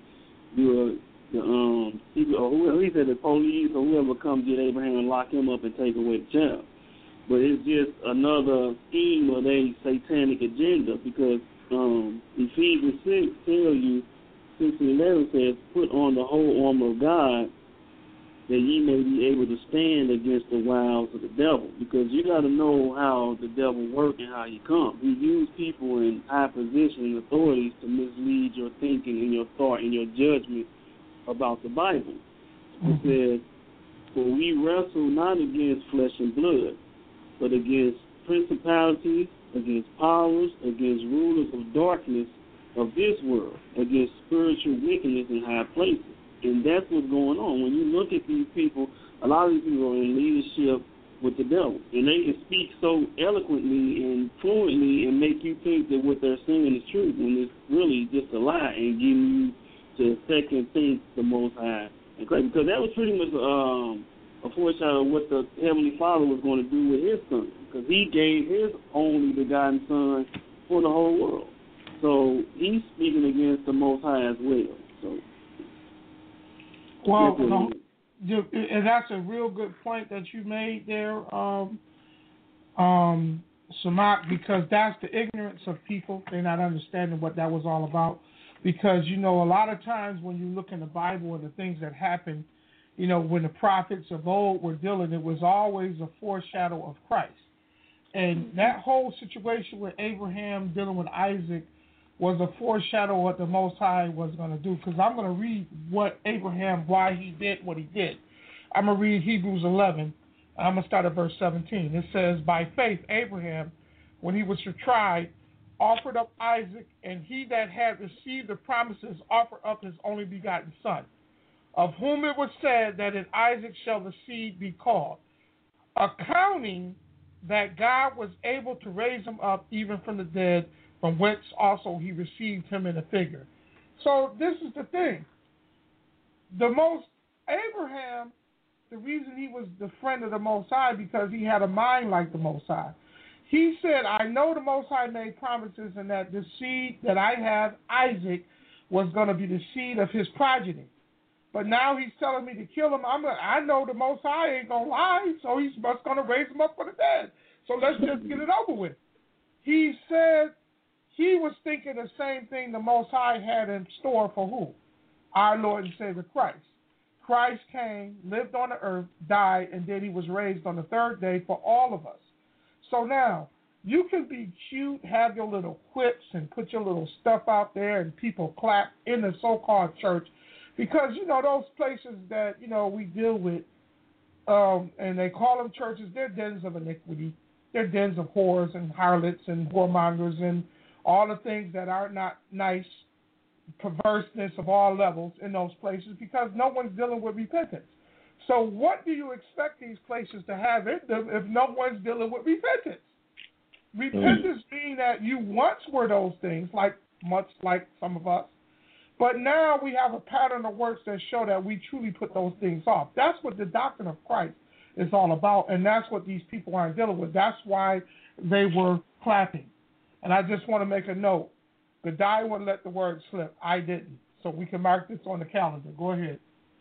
he said the police or whoever comes get Abraham and lock him up and take away the child. But it's just another scheme of a satanic agenda, because Ephesians 6 tells you, 6:11 says, put on the whole armor of God, that ye may be able to stand against the wiles of the devil. Because you got to know how the devil works and how he comes. He uses people in high position and authorities to mislead your thinking and your thought and your judgment about the Bible. It says, "For we wrestle not against flesh and blood, but against principalities, against powers, against rulers of darkness of this world, against spiritual wickedness in high places." And that's what's going on. When you look at these people, a lot of these people are in leadership with the devil, and they can speak so eloquently and fluently and make you think that what they're saying is true when it's really just a lie, and getting you to second think the Most High. Because that was pretty much a foreshadow of what the Heavenly Father was going to do with His Son, because He gave His only begotten Son for the whole world. So He's speaking against the Most High as well. So, well, no, and that's a real good point that you made there, Samak, because that's the ignorance of people. They're not understanding what that was all about. Because, a lot of times when you look in the Bible and the things that happened, when the prophets of old were dealing, it was always a foreshadow of Christ. And that whole situation with Abraham dealing with Isaac was a foreshadow of what the Most High was going to do. Because I'm going to read what Abraham, why he did what he did. I'm going to read Hebrews 11. I'm going to start at verse 17. It says, "By faith Abraham, when he was tried, offered up Isaac, and he that had received the promises offered up his only begotten son, of whom it was said that in Isaac shall the seed be called, accounting that God was able to raise him up even from the dead, from whence also he received him in a figure." So this is the thing. Abraham, the reason he was the friend of the Most High, because he had a mind like the Most High. He said, "I know the Most High made promises, and that the seed that I have, Isaac, was going to be the seed of his progeny. But now he's telling me to kill him. I know the Most High ain't going to lie, so he's just going to raise him up from the dead. So let's just get it over with." He said he was thinking the same thing the Most High had in store for who? Our Lord and Savior Christ. Christ came, lived on the earth, died, and then he was raised on the third day for all of us. So now, you can be cute, have your little quips, and put your little stuff out there, and people clap in the so-called church, because, those places that, we deal with, and they call them churches, they're dens of iniquity. They're dens of whores and harlots and whoremongers and all the things that are not nice, perverseness of all levels in those places, because no one's dealing with repentance. So what do you expect these places to have in them if no one's dealing with repentance? Repentance meaning that you once were those things, much like some of us, but now we have a pattern of works that show that we truly put those things off. That's what the doctrine of Christ is all about, and that's what these people aren't dealing with. That's why they were clapping. And I just want to make a note. Gadai wouldn't let the word slip. I didn't. So we can mark this on the calendar. Go ahead.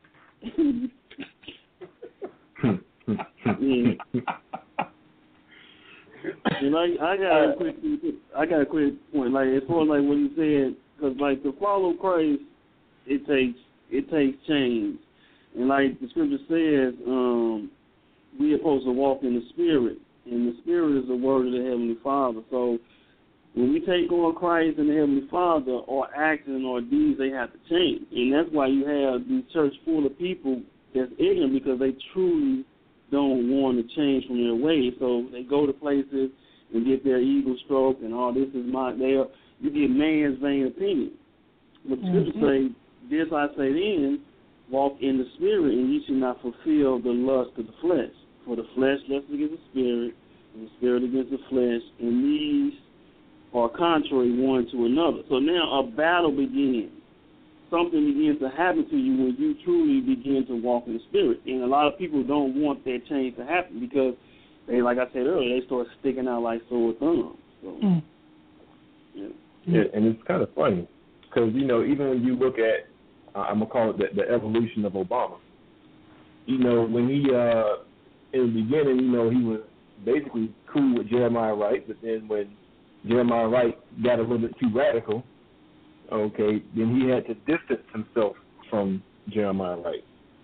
I got a quick point. Like, as far as like what he said, because like to follow Christ, it takes change, and like the scripture says, we are supposed to walk in the Spirit, and the Spirit is the word of the Heavenly Father. So when we take on Christ and the Heavenly Father, our actions or deeds, they have to change, and that's why you have this church full of people that's ignorant, because they truly don't want to change from their ways. So they go to places and get their ego stroked and this is you get man's vain opinion. But the scripture say, "This I say then, walk in the Spirit, and ye should not fulfill the lust of the flesh. For the flesh lusts against the Spirit, and the Spirit against the flesh, and these are contrary one to another." So now a battle begins. Something begins to happen to you when you truly begin to walk in the Spirit. And a lot of people don't want that change to happen, because they, like I said earlier, they start sticking out like sore thumbs. So, yeah, and it's kind of funny, because, even when you look at, I'm going to call it the evolution of Obama, when he, in the beginning, he was basically cool with Jeremiah Wright, but then when Jeremiah Wright got a little bit too radical, okay, then he had to distance himself from Jeremiah Wright.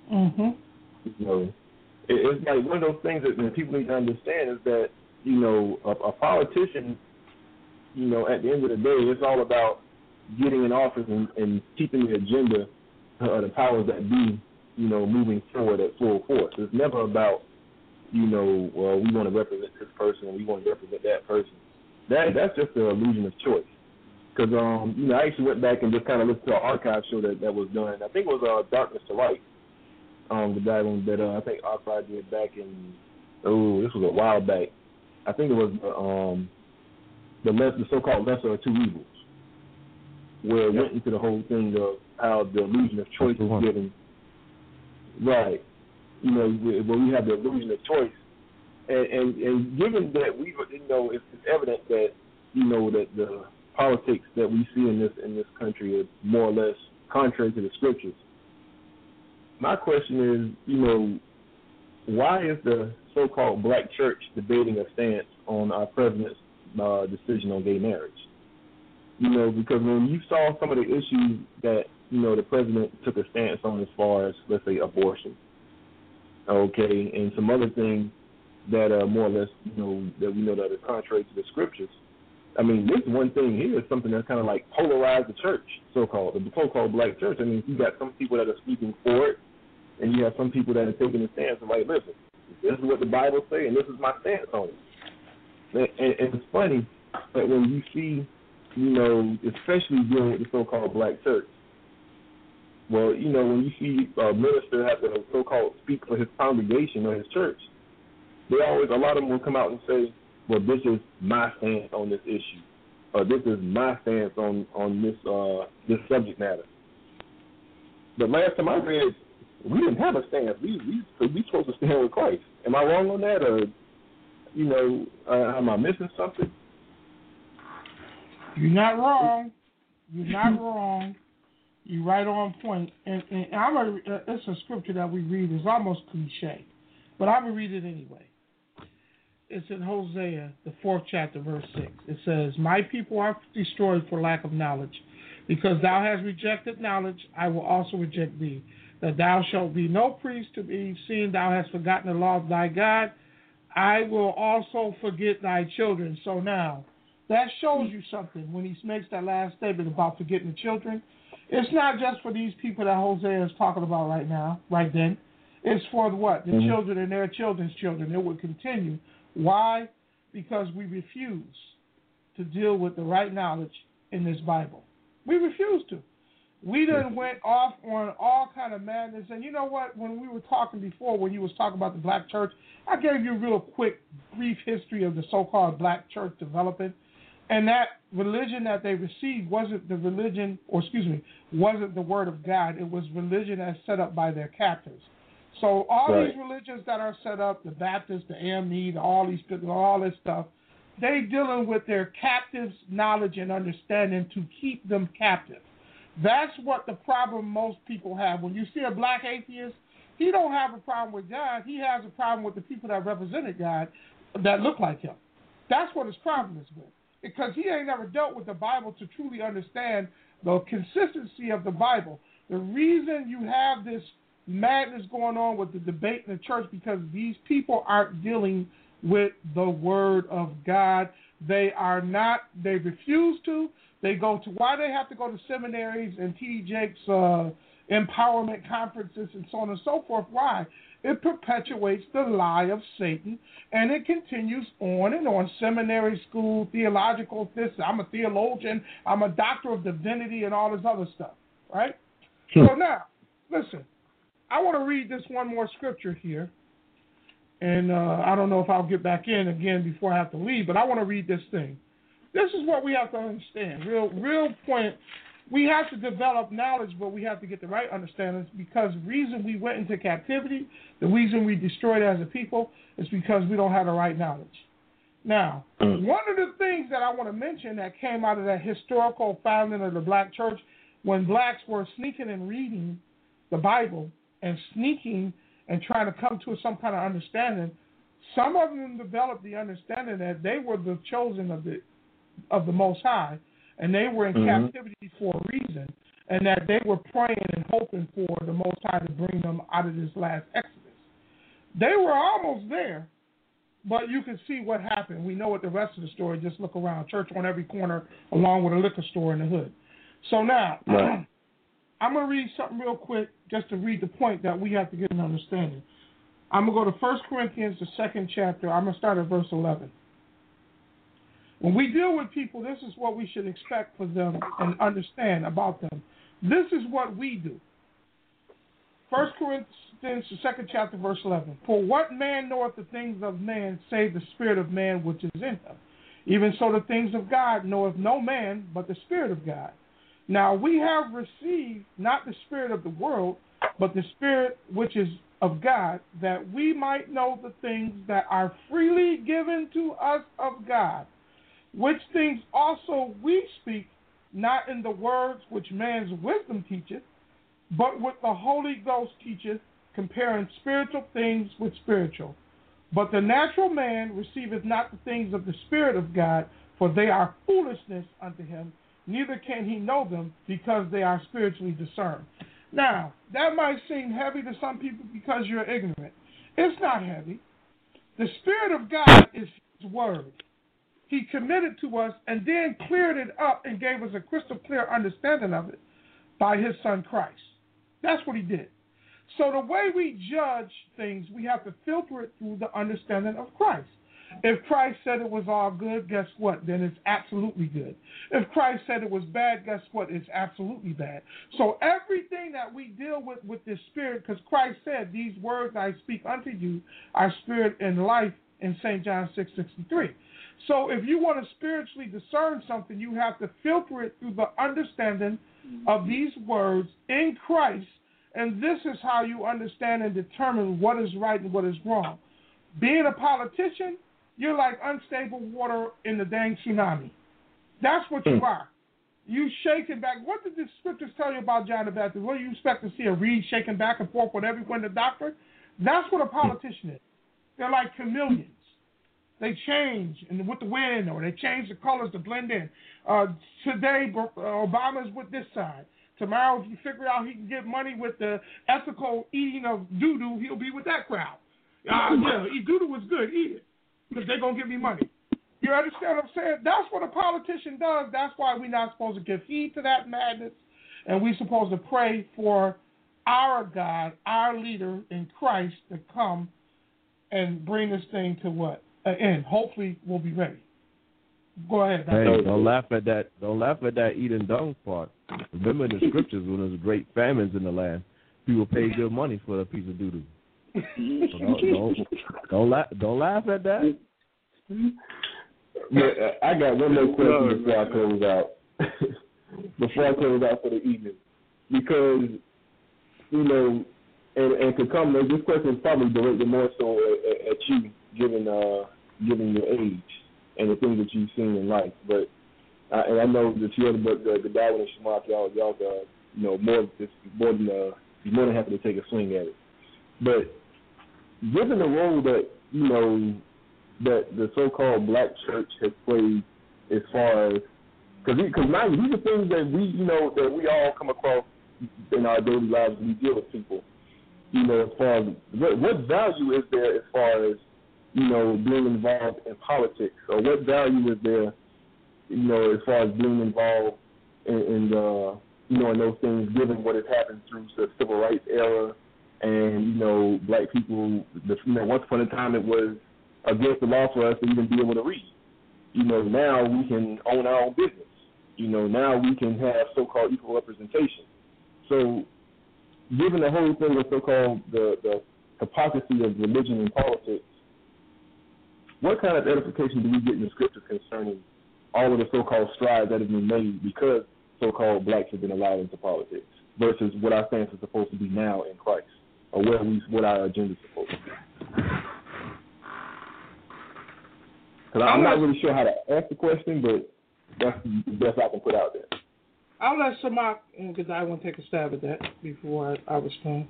It's like one of those things that people need to understand is that, a politician, at the end of the day, it's all about getting in office and keeping the agenda of the powers that be moving forward at full force. It's never about, well, we want to represent this person and we want to represent that person. That's just an illusion of choice. Because, I actually went back and just kind of listened to an archive show that was done. I think it was Darkness to Light, the guy that I think Archive did back in, this was a while back. I think it was the so-called lesser of two evils, where it went into the whole thing of how the illusion of choice is given. Right. Where we have the illusion of choice. And given that it's evident that, that the politics that we see in this country is more or less contrary to the scriptures. My question is, why is the so-called black church debating a stance on our president's decision on gay marriage? Because when you saw some of the issues that, the president took a stance on as far as, let's say, abortion, okay, and some other things that are more or less, that we know that are contrary to the scriptures. I mean, this one thing here is something that's kind of like polarized the church, the so-called black church. I mean, you got some people that are speaking for it, and you have some people that are taking a stance and like, listen, this is what the Bible says, and this is my stance on it. And it's funny that when you see, especially dealing with the so-called black church, well, when you see a minister have to so-called speak for his congregation or his church, a lot of them will come out and say, well, this is my stance on this issue, or this is my stance on this subject matter. But last time I read, we didn't have a stance. We supposed to stand with Christ. Am I wrong on that, or am I missing something? You're not wrong. You're not wrong. You're right on point. And it's a scripture that we read. It's almost cliche, but I'm gonna read it anyway. It's in Hosea, the 4th chapter, verse 6. It says, "My people are destroyed for lack of knowledge. Because thou hast rejected knowledge, I will also reject thee. That thou shalt be no priest to me, seeing thou hast forgotten the law of thy God, I will also forget thy children." So now, that shows you something when he makes that last statement about forgetting the children. It's not just for these people that Hosea is talking about right then. It's for what? The children and their children's children. It will continue. Why? Because we refuse to deal with the right knowledge in this Bible. We refuse to. We done went off on all kind of madness. And you know what? When we were talking before, when you was talking about the black church, I gave you a real quick, brief history of the so-called black church development. And that religion that they received wasn't the word of God. It was religion as set up by their captors. So all these religions that are set up, the Baptists, the AME, all this stuff, they dealing with their captives' knowledge and understanding to keep them captive. That's what the problem most people have. When you see a black atheist, he don't have a problem with God. He has a problem with the people that represented God that look like him. That's what his problem is with. Because he ain't never dealt with the Bible to truly understand the consistency of the Bible. The reason you have this madness going on with the debate in the church because these people aren't dealing with the Word of God. They refuse to. They go to, why they have to go to seminaries and T.D. Jakes empowerment conferences and so on and so forth. Why? It perpetuates the lie of Satan, and it continues on and on. Seminary school, theological, I'm a theologian, I'm a doctor of divinity, and all this other stuff, right? So now, listen, I want to read this one more scripture here, and I don't know if I'll get back in again before I have to leave, but I want to read this thing. This is what we have to understand. Real point. We have to develop knowledge, but we have to get the right understanding because the reason we went into captivity, the reason we destroyed as a people is because we don't have the right knowledge. Now, one of the things that I want to mention that came out of that historical founding of the black church, when blacks were sneaking and reading the Bible and sneaking and trying to come to some kind of understanding, some of them developed the understanding that they were the chosen of the Most High, and they were in captivity for a reason, and that they were praying and hoping for the Most High to bring them out of this last Exodus. They were almost there, but you can see what happened. We know what the rest of the story. Just look around. Church on every corner, along with a liquor store in the hood. So now, I'm going to read something real quick just to read the point that we have to get an understanding. I'm going to go to 1 Corinthians, the 2nd chapter. I'm going to start at verse 11. When we deal with people, this is what we should expect for them and understand about them. This is what we do. 1 Corinthians, the 2nd chapter, verse 11. For what man knoweth the things of man, save the spirit of man which is in him? Even so the things of God knoweth no man, but the Spirit of God. Now we have received not the spirit of the world, but the Spirit which is of God, that we might know the things that are freely given to us of God, which things also we speak, not in the words which man's wisdom teacheth, but what the Holy Ghost teacheth, comparing spiritual things with spiritual. But the natural man receiveth not the things of the Spirit of God, for they are foolishness unto him, neither can he know them, because they are spiritually discerned. Now, that might seem heavy to some people because you're ignorant. It's not heavy. The Spirit of God is His Word. He committed to us and then cleared it up and gave us a crystal clear understanding of it by His Son Christ. That's what He did. So the way we judge things, we have to filter it through the understanding of Christ. If Christ said it was all good, guess what? Then it's absolutely good. If Christ said it was bad, guess what? It's absolutely bad. So everything that we deal with this Spirit, because Christ said, these words I speak unto you are spirit and life in St. John 6:63. So if you want to spiritually discern something, you have to filter it through the understanding of these words in Christ, and this is how you understand and determine what is right and what is wrong. Being a politician, you're like unstable water in the dang tsunami. That's what you are. You shaking back. What did the scriptures tell you about John the Baptist? What do you expect to see, a reed shaking back and forth with everyone, the doctor? That's what a politician is. They're like chameleons. They change with the wind, or they change the colors to blend in. Today, Obama's with this side. Tomorrow, if you figure out he can get money with the ethical eating of doo-doo, he'll be with that crowd. Eat doo-doo is good. Eat it, because they're going to give me money. You understand what I'm saying? That's what a politician does. That's why we're not supposed to give heed to that madness, and we're supposed to pray for our God, our leader in Christ, to come and bring this thing to what? An end. Hopefully, we'll be ready. Go ahead. Hey, don't laugh at that. Don't laugh at that eating dung part. Remember in the scriptures when there was great famines in the land, people paid good money for a piece of doo-doo. So don't laugh at that. Yeah, I got one more question before I close out. Before I close out for the evening, because and to come, this question is probably directed more so at you, given your age and the things that you've seen in life. But and I know that you and the Darwin and Shamak, y'all more than happy to take a swing at it. But given the role that that the so-called black church has played, as far as because now these are things that we all come across in our daily lives when we deal with people. As far as what value is there as far as being involved in politics, or what value is there as far as being involved in those things, given what has happened through the civil rights era, and black people. Once upon a time it was against the law for us to even be able to read. Now we can own our own business. Now we can have so-called equal representation. So, given the whole thing of so-called the hypocrisy of religion and politics, what kind of edification do we get in the scriptures concerning all of the so-called strides that have been made because so-called blacks have been allowed into politics versus what our stance is supposed to be now in Christ, or what our agenda is supposed to be? Because I'm not really sure how to ask the question, but that's the best I can put out there. I'll let Shamak, because I want to take a stab at that before I respond.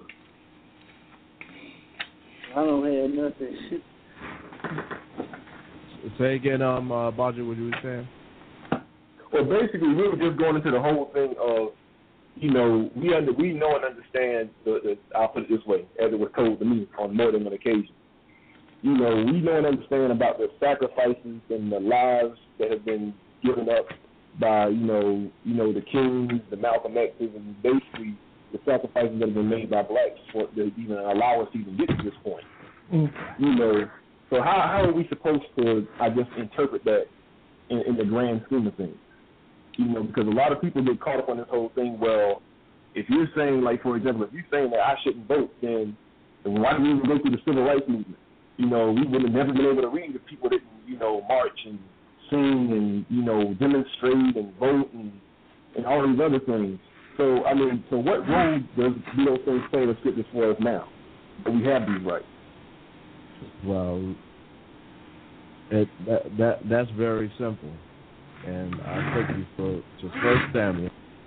I don't have nothing. Say again, Baja, what you were saying? Well, basically, we were just going into the whole thing of, we know and understand, I'll put it this way, as it was told to me on more than one occasion. We know and understand about the sacrifices and the lives that have been given up by the Kings, the Malcolm X's, and basically the sacrifices that have been made by blacks for to even allow us to even get to this point. So how are we supposed to, I guess, interpret that in the grand scheme of things? Because a lot of people get caught up on this whole thing. Well, if you're saying, like, for example, if you're saying that I shouldn't vote, then why do we even go through the civil rights movement? We would have never been able to read if people didn't, march and sing and, demonstrate and vote and all these other things. So, so what role do those things play in the scriptures for us now that we have these rights? Well, that's very simple. And I'll take you to 1 Samuel,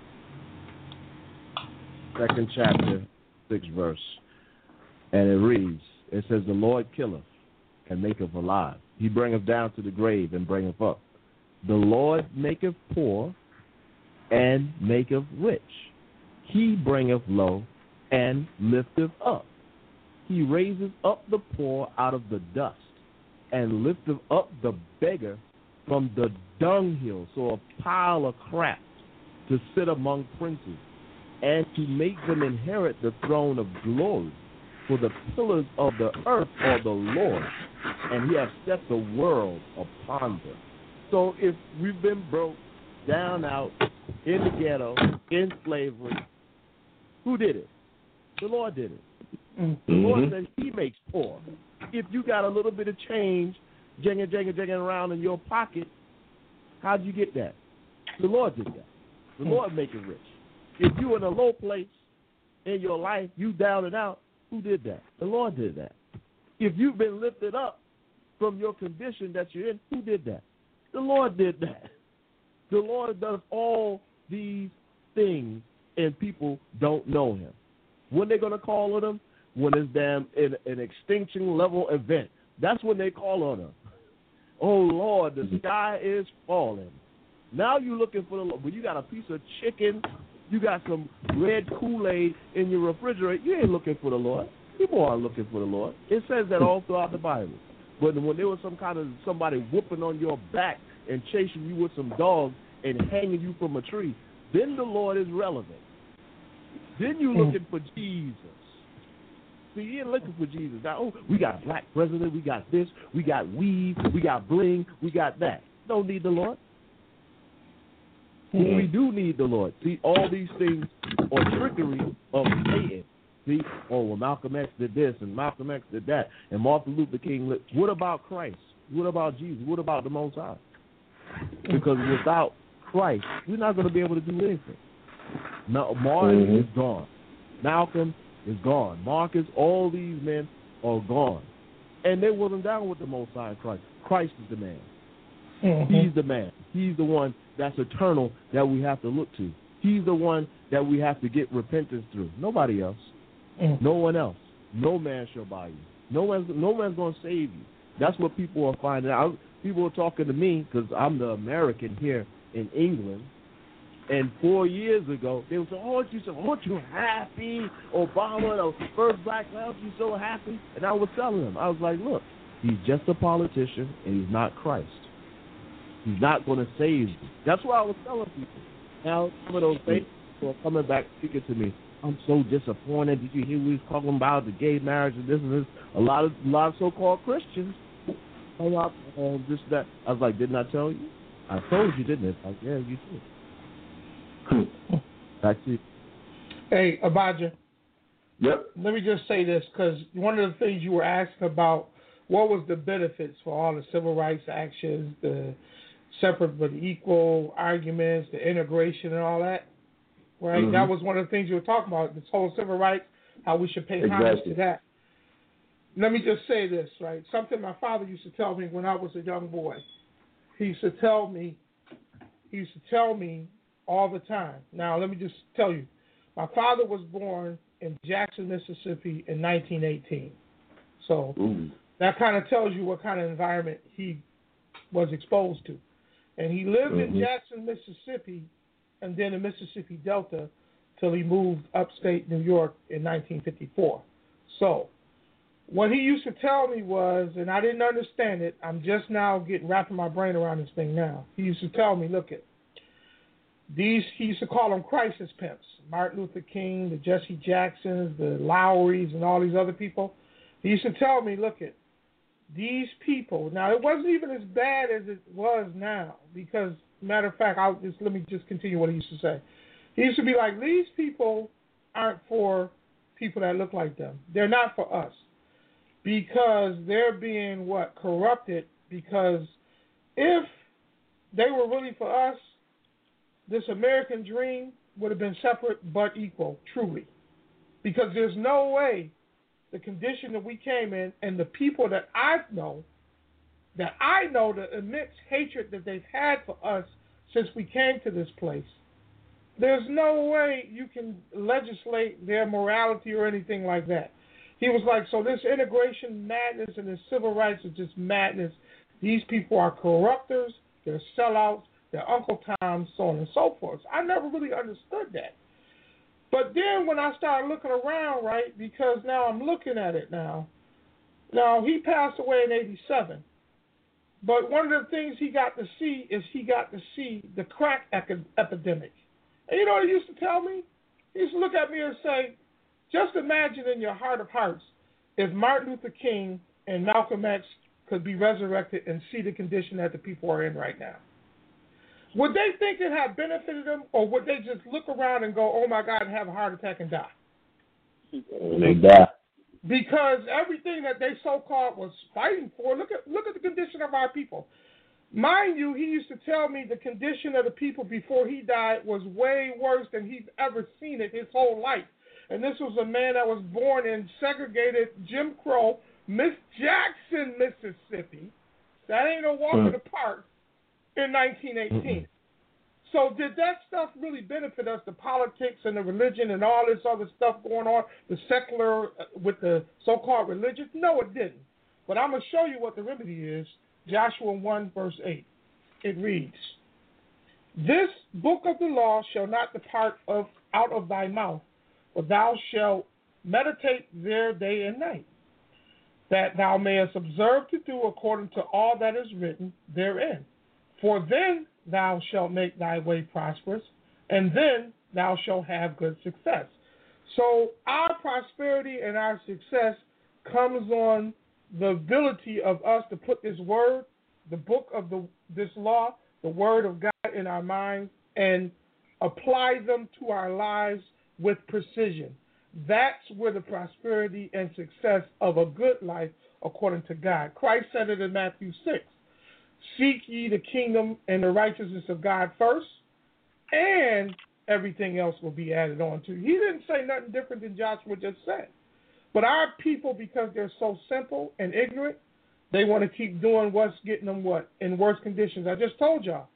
2nd chapter, 6th verse. And it reads, it says, the Lord killeth and maketh alive. He bringeth down to the grave and bringeth up. The Lord maketh poor and maketh rich. He bringeth low and lifteth up. He raiseth up the poor out of the dust and lifteth up the beggar from the dunghill, so a pile of crap, to sit among princes, and to make them inherit the throne of glory. For the pillars of the earth are the Lord, and he hath set the world upon them. So if we've been broke, down out, in the ghetto, in slavery, who did it? The Lord did it. The Lord said he makes poor. If you got a little bit of change jingling around in your pocket, how'd you get that? The Lord did that. The Lord make it rich. If you're in a low place in your life, you down and out, who did that? The Lord did that. If you've been lifted up from your condition that you're in, who did that? The Lord did that. The Lord does all these things, and people don't know him. When they're going to call on him? When it's an extinction level event. That's when they call on him. Oh, Lord, the sky is falling. Now you're looking for the Lord. But you got a piece of chicken, you got some red Kool-Aid in your refrigerator. You ain't looking for the Lord. People aren't looking for the Lord. It says that all throughout the Bible. But when there was somebody whooping on your back and chasing you with some dogs and hanging you from a tree, then the Lord is relevant. Then you're looking for Jesus. See, you ain't looking for Jesus. Now, we got a black president, we got this, we got weed, we got bling, we got that. Don't need the Lord. But we do need the Lord. See, all these things are trickery of Satan. See, Malcolm X did this and Malcolm X did that and Martin Luther King. What about Christ? What about Jesus? What about the Most High? Because without Christ, we're not going to be able to do anything. Now, Martin is gone. Malcolm is gone. Marcus, all these men are gone. And they wasn't down with the Most High in Christ. Christ is the man. He's the man. He's the one that's eternal that we have to look to. He's the one that we have to get repentance through. Nobody else. No one else. No man shall buy you. No one's going to save you. That's what people are finding out. People are talking to me because I'm the American here in England. And 4 years ago, they would say, aren't you happy? Obama, the first black man, aren't you so happy? And I was telling them, I was like, look, he's just a politician and he's not Christ. He's not going to save you. That's what I was telling people. Now, some of those people are coming back speaking to me. I'm so disappointed. Did you hear we was talking about the gay marriage and this and this? A lot of so-called Christians. This, that. I was like, didn't I tell you? I told you, didn't I? Like, yeah, you did. That's it. Hey, Abijah. Yep. Let me just say this, because one of the things you were asking about, what was the benefits for all the civil rights actions, the separate but equal arguments, the integration and all that, right? That was one of the things you were talking about, this whole civil rights, how we should pay homage to that. Let me just say this, right? Something my father used to tell me when I was a young boy. He used to tell me all the time. Now, let me just tell you, my father was born in Jackson, Mississippi in 1918. So that kind of tells you what kind of environment he was exposed to. And he lived in Jackson, Mississippi, and then in Mississippi Delta till he moved upstate New York in 1954. So what he used to tell me was, and I didn't understand it, I'm just now wrapping my brain around this thing now. He used to tell me, look, he used to call them crisis pimps. Martin Luther King, the Jesse Jacksons, the Lowrys, and all these other people. He used to tell me, look at these people. Now, it wasn't even as bad as it was now because, matter of fact, let me just continue what he used to say. He used to be like, these people aren't for people that look like them. They're not for us because they're being, corrupted, because if they were really for us, this American dream would have been separate but equal, truly. Because there's no way the condition that we came in and the people that I know the immense hatred that they've had for us since we came to this place, there's no way you can legislate their morality or anything like that. He was like, so this integration madness and this civil rights is just madness. These people are corruptors, they're sellouts, they're Uncle Toms, so on and so forth. I never really understood that. But then when I started looking around, right, because now I'm looking at it now. Now, he passed away in 87. But one of the things he got to see is the crack epidemic. And you know what he used to tell me? He used to look at me and say, just imagine in your heart of hearts if Martin Luther King and Malcolm X could be resurrected and see the condition that the people are in right now. Would they think it had benefited them, or would they just look around and go, oh, my God, and have a heart attack and die? They die. Because everything that they so-called was fighting for, look at the condition of our people. Mind you, he used to tell me the condition of the people before he died was way worse than he's ever seen it his whole life. And this was a man that was born in segregated Jim Crow, Miss Jackson, Mississippi. That ain't a walk in the park. In 1918. So did that stuff really benefit us, the politics and the religion and all this other stuff going on, the secular with the so-called religious? No, it didn't. But I'm going to show you what the remedy is. Joshua 1, verse 8. It reads, this book of the law shall not depart out of thy mouth, but thou shalt meditate there day and night, that thou mayest observe to do according to all that is written therein. For then thou shalt make thy way prosperous, and then thou shalt have good success. So our prosperity and our success comes on the ability of us to put this word, the book of this law, the word of God in our minds, and apply them to our lives with precision. That's where the prosperity and success of a good life according to God. Christ said it in Matthew 6. Seek ye the kingdom and the righteousness of God first, and everything else will be added on to you. He didn't say nothing different than Joshua just said. But our people, because they're so simple and ignorant, they want to keep doing what's getting them in worse conditions. I just told y'all.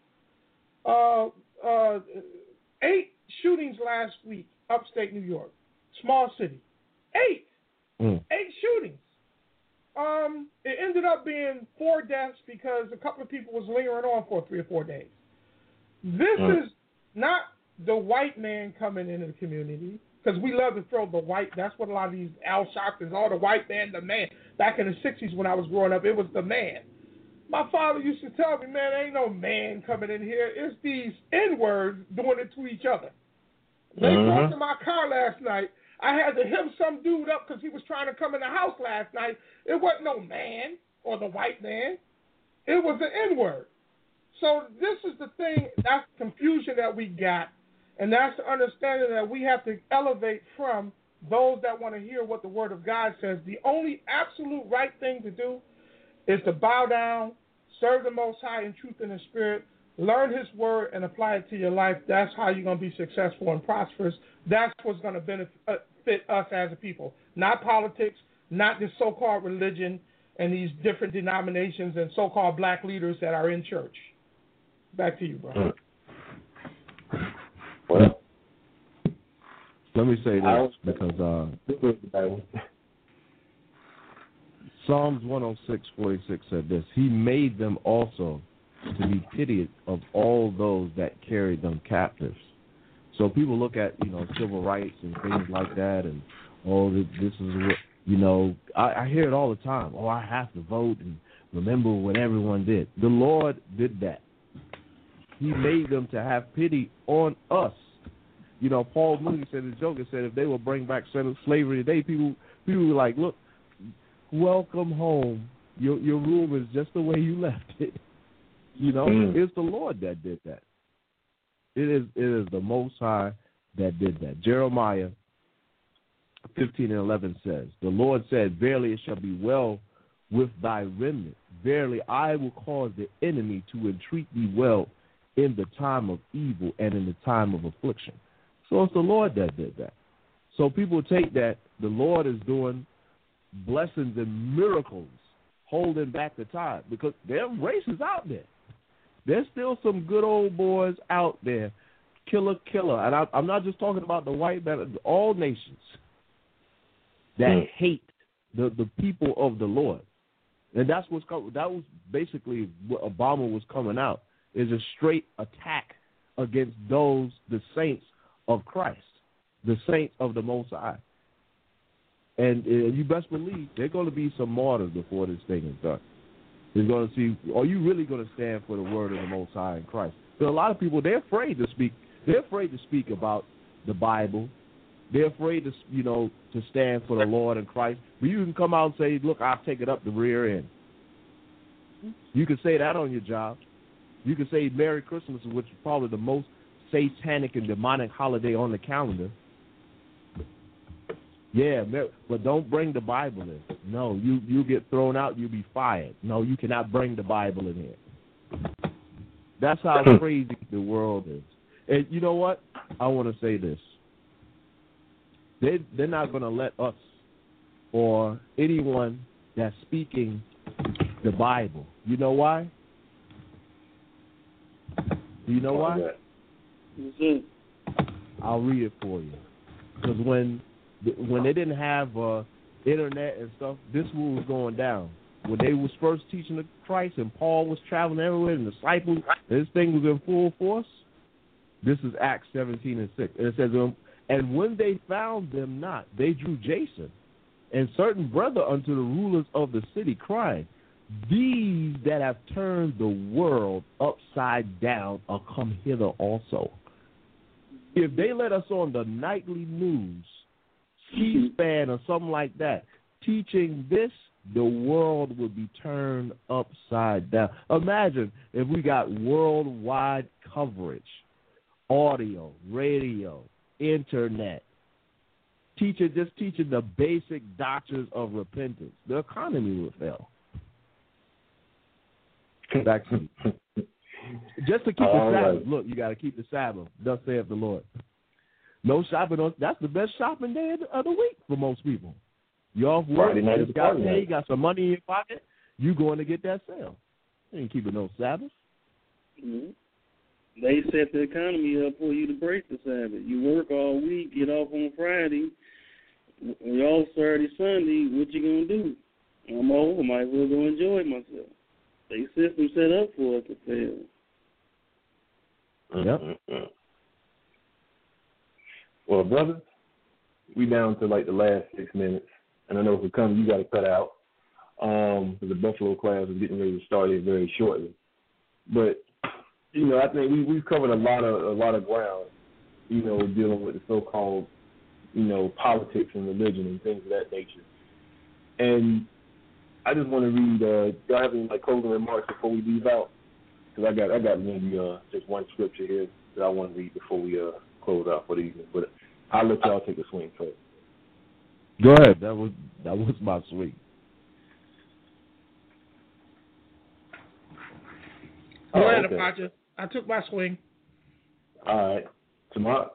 8 shootings last week, upstate New York, small city. 8. 8 shootings. It ended up being 4 deaths because a couple of people was lingering on for 3 or 4 days. This is not the white man coming into the community, because we love to throw the white. That's what a lot of these Al Sharptons, all the white man, the man. Back in the 60s when I was growing up, it was the man. My father used to tell me, man, ain't no man coming in here. It's these N-words doing it to each other. They broke in my car last night. I had to hem some dude up because he was trying to come in the house last night. It wasn't no man or the white man. It was the N-word. So this is the thing, that's the confusion that we got, and that's the understanding that we have to elevate from those that want to hear what the Word of God says. The only absolute right thing to do is to bow down, serve the Most High in truth and in spirit, learn His Word, and apply it to your life. That's how you're going to be successful and prosperous. That's what's going to benefit us as a people. Not politics, not this so-called religion and these different denominations and so-called black leaders that are in church. Back to you, bro. Well, let me say this because Psalms 106:46 said this: He made them also to be pitied of all those that carried them captives. So people look at, civil rights and things like that, and this is what, I hear it all the time. Oh, I have to vote and remember what everyone did. The Lord did that. He made them to have pity on us. You know, Paul Mooney said in the joke, said if they will bring back slavery today, people were like, look, welcome home. Your room is just the way you left it. You know, it's the Lord that did that. It is the Most High that did that. Jeremiah 15:11 says, the Lord said, verily it shall be well with thy remnant. Verily I will cause the enemy to entreat thee well in the time of evil and in the time of affliction. So it's the Lord that did that. So people take that the Lord is doing blessings and miracles, holding back the tide, because there are races out there. There's still some good old boys out there, killer. And I'm not just talking about the white man, all nations that hate the people of the Lord. And that was basically what Obama was coming out, is a straight attack against the saints of Christ, the saints of the Most High. And you best believe there are going to be some martyrs before this thing is done. They're going to see, are you really going to stand for the word of the Most High in Christ? Because a lot of people, they're afraid to speak. They're afraid to speak about the Bible. They're afraid to stand for the Lord and Christ. But you can come out and say, look, I'll take it up the rear end. You can say that on your job. You can say Merry Christmas, which is probably the most satanic and demonic holiday on the calendar. Yeah, but don't bring the Bible in. No, you get thrown out, you'll be fired. No, you cannot bring the Bible in here. That's how crazy the world is. And you know what? I want to say this. They're not going to let us or anyone that's speaking the Bible. You know why? Do you know why? I'll read it for you. Because when they didn't have internet and stuff, this was going down. When they was first teaching the Christ and Paul was traveling everywhere and the disciples, this thing was in full force. This is Acts 17:6. And it says, and when they found them not, they drew Jason and certain brother unto the rulers of the city, crying, these that have turned the world upside down are come hither also. If they let us on the nightly news, C-SPAN or something like that, teaching this, the world would be turned upside down. Imagine if we got worldwide coverage, audio, radio, internet, teaching the basic doctrines of repentance. The economy would fail. Back to you. Just to keep the Sabbath. Look, you got to keep the Sabbath. Thus saith the Lord. No shopping. That's the best shopping day of the week for most people. You off work, you got some money in your pocket, you going to get that sale. You ain't keeping no Sabbath. Mm-hmm. They set the economy up for you to break the Sabbath. You work all week, get off on Friday, you're off Saturday, Sunday, what you going to do? I'm over, might as well go enjoy myself. They system set up for us to fail. Yep. Well, brother, we down to like the last 6 minutes, and I know if it comes, you got to cut out. The Buffalo class is getting ready to start here very shortly. But I think we've covered a lot of ground. Dealing with the so-called, politics and religion and things of that nature. And I just want to read. Y'all have any closing remarks before we leave out? Because I got maybe just one scripture here that I want to read before we close out for the evening. But I'll let y'all take a swing first. Go ahead. That was my swing. Go ahead, Apache. I took my swing. All right. Tomorrow.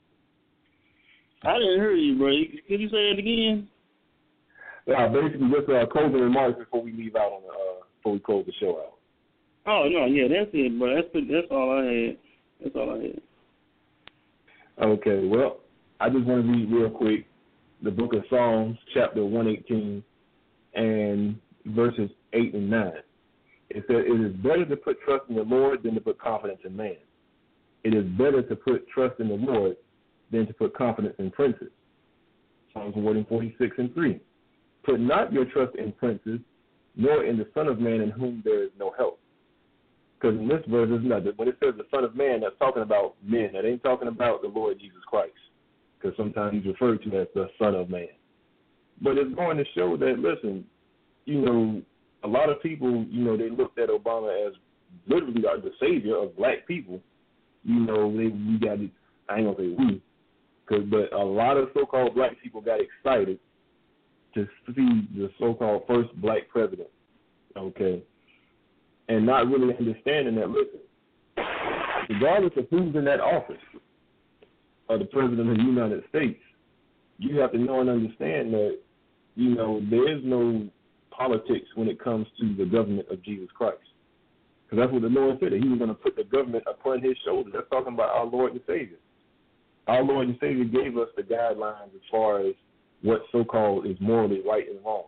I didn't hear you, bro. Could you say it again? Basically, just closing remarks before we leave out before we close the show out. Oh no, yeah, that's it, bro. That's all I had. That's all I had. Okay, well, I just want to read real quick the book of Psalms, chapter 118, and verses 8 and 9. It says, it is better to put trust in the Lord than to put confidence in man. It is better to put trust in the Lord than to put confidence in princes. Psalms 146:3. Put not your trust in princes, nor in the Son of Man in whom there is no help. Because in this verse, it's not, when it says the Son of Man, that's talking about men. That ain't talking about the Lord Jesus Christ. Because sometimes he's referred to as the Son of Man. But it's going to show that, listen, you know, a lot of people, you know, they looked at Obama as literally the savior of black people. You know, we got it. I ain't gonna say we, but a lot of so-called black people got excited to see the so-called first black president. Okay, and not really understanding that. Listen, regardless of who's in that office, or the president of the United States, you have to know and understand that, you know, there is no politics when it comes to the government of Jesus Christ. Because that's what the Lord said, that he was going to put the government upon his shoulders. That's talking about our Lord and Savior. Our Lord and Savior gave us the guidelines as far as what so-called is morally right and wrong.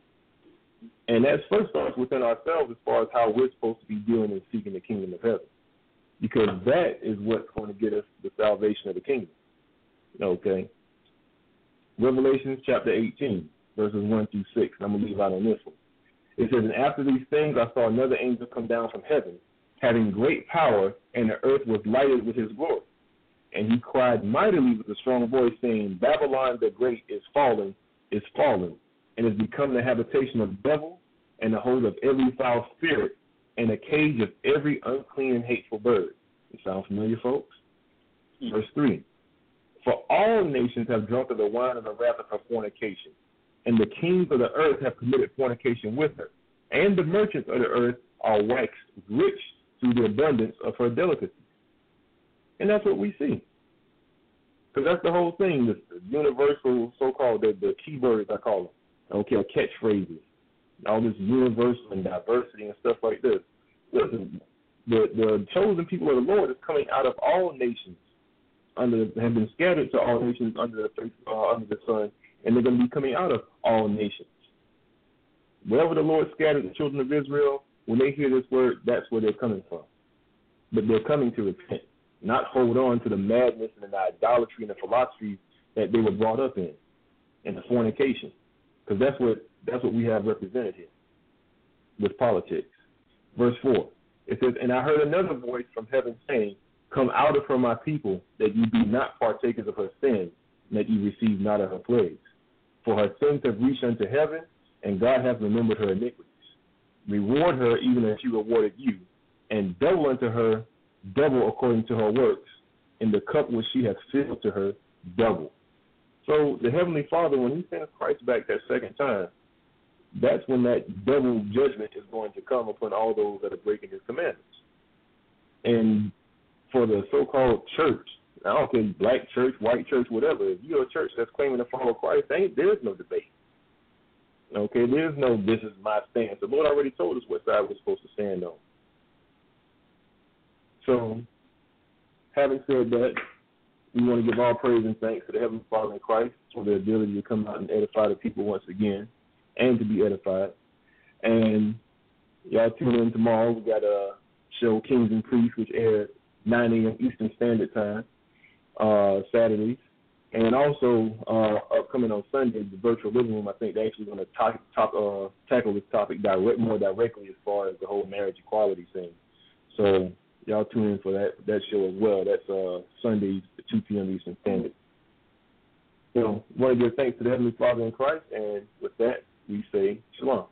And that first starts within ourselves as far as how we're supposed to be doing and seeking the kingdom of heaven. Because that is what's going to get us the salvation of the kingdom. Okay? Revelation chapter 18, verses 1 through 6. I'm going to leave out on this one. It says, and after these things I saw another angel come down from heaven, having great power, and the earth was lighted with his glory. And he cried mightily with a strong voice, saying, Babylon the great is fallen, and is become the habitation of devils, and the hold of every foul spirit, and a cage of every unclean and hateful bird. It sound familiar, folks? Verse 3. For all nations have drunk of the wine of the wrath of her fornication, and the kings of the earth have committed fornication with her, and the merchants of the earth are waxed rich through the abundance of her delicacies. And that's what we see. Because that's the whole thing, the universal so-called, the keywords I call them, okay, catchphrases, all this universal and diversity and stuff like this. Listen, the chosen people of the Lord is coming out of all nations, have been scattered to all nations under the sun, and they're going to be coming out of all nations. Wherever the Lord scattered the children of Israel, when they hear this word, that's where they're coming from. But they're coming to repent, not hold on to the madness and the idolatry and the philosophy that they were brought up in, and the fornication. Because that's what we have represented here with politics. Verse 4, it says, and I heard another voice from heaven saying, come out of her, my people, that you be not partakers of her sins, and that you receive not of her plagues. For her sins have reached unto heaven, and God hath remembered her iniquities. Reward her even as she rewarded you, and double unto her, double according to her works, in the cup which she hath filled to her, double. So the Heavenly Father, when he sends Christ back that second time, that's when that double judgment is going to come upon all those that are breaking his commandments. And for the so-called church, I don't care, black church, white church, whatever, if you're a church that's claiming to follow Christ, there's no debate. Okay, there's no this is my stance. The Lord already told us what side we're supposed to stand on. So, having said that, we want to give all praise and thanks to the Heavenly Father in Christ for the ability to come out and edify the people once again and to be edified. And y'all tune in tomorrow. We got a show, Kings and Priests, which airs 9 a.m. Eastern Standard Time, Saturdays. And also, upcoming on Sunday, the Virtual Living Room, I think they're actually going to tackle this topic more directly as far as the whole marriage equality thing. So y'all tune in for that show as well. That's Sundays at 2 p.m. Eastern Standard. So I want to give thanks to the Heavenly Father in Christ, and with that, we say shalom.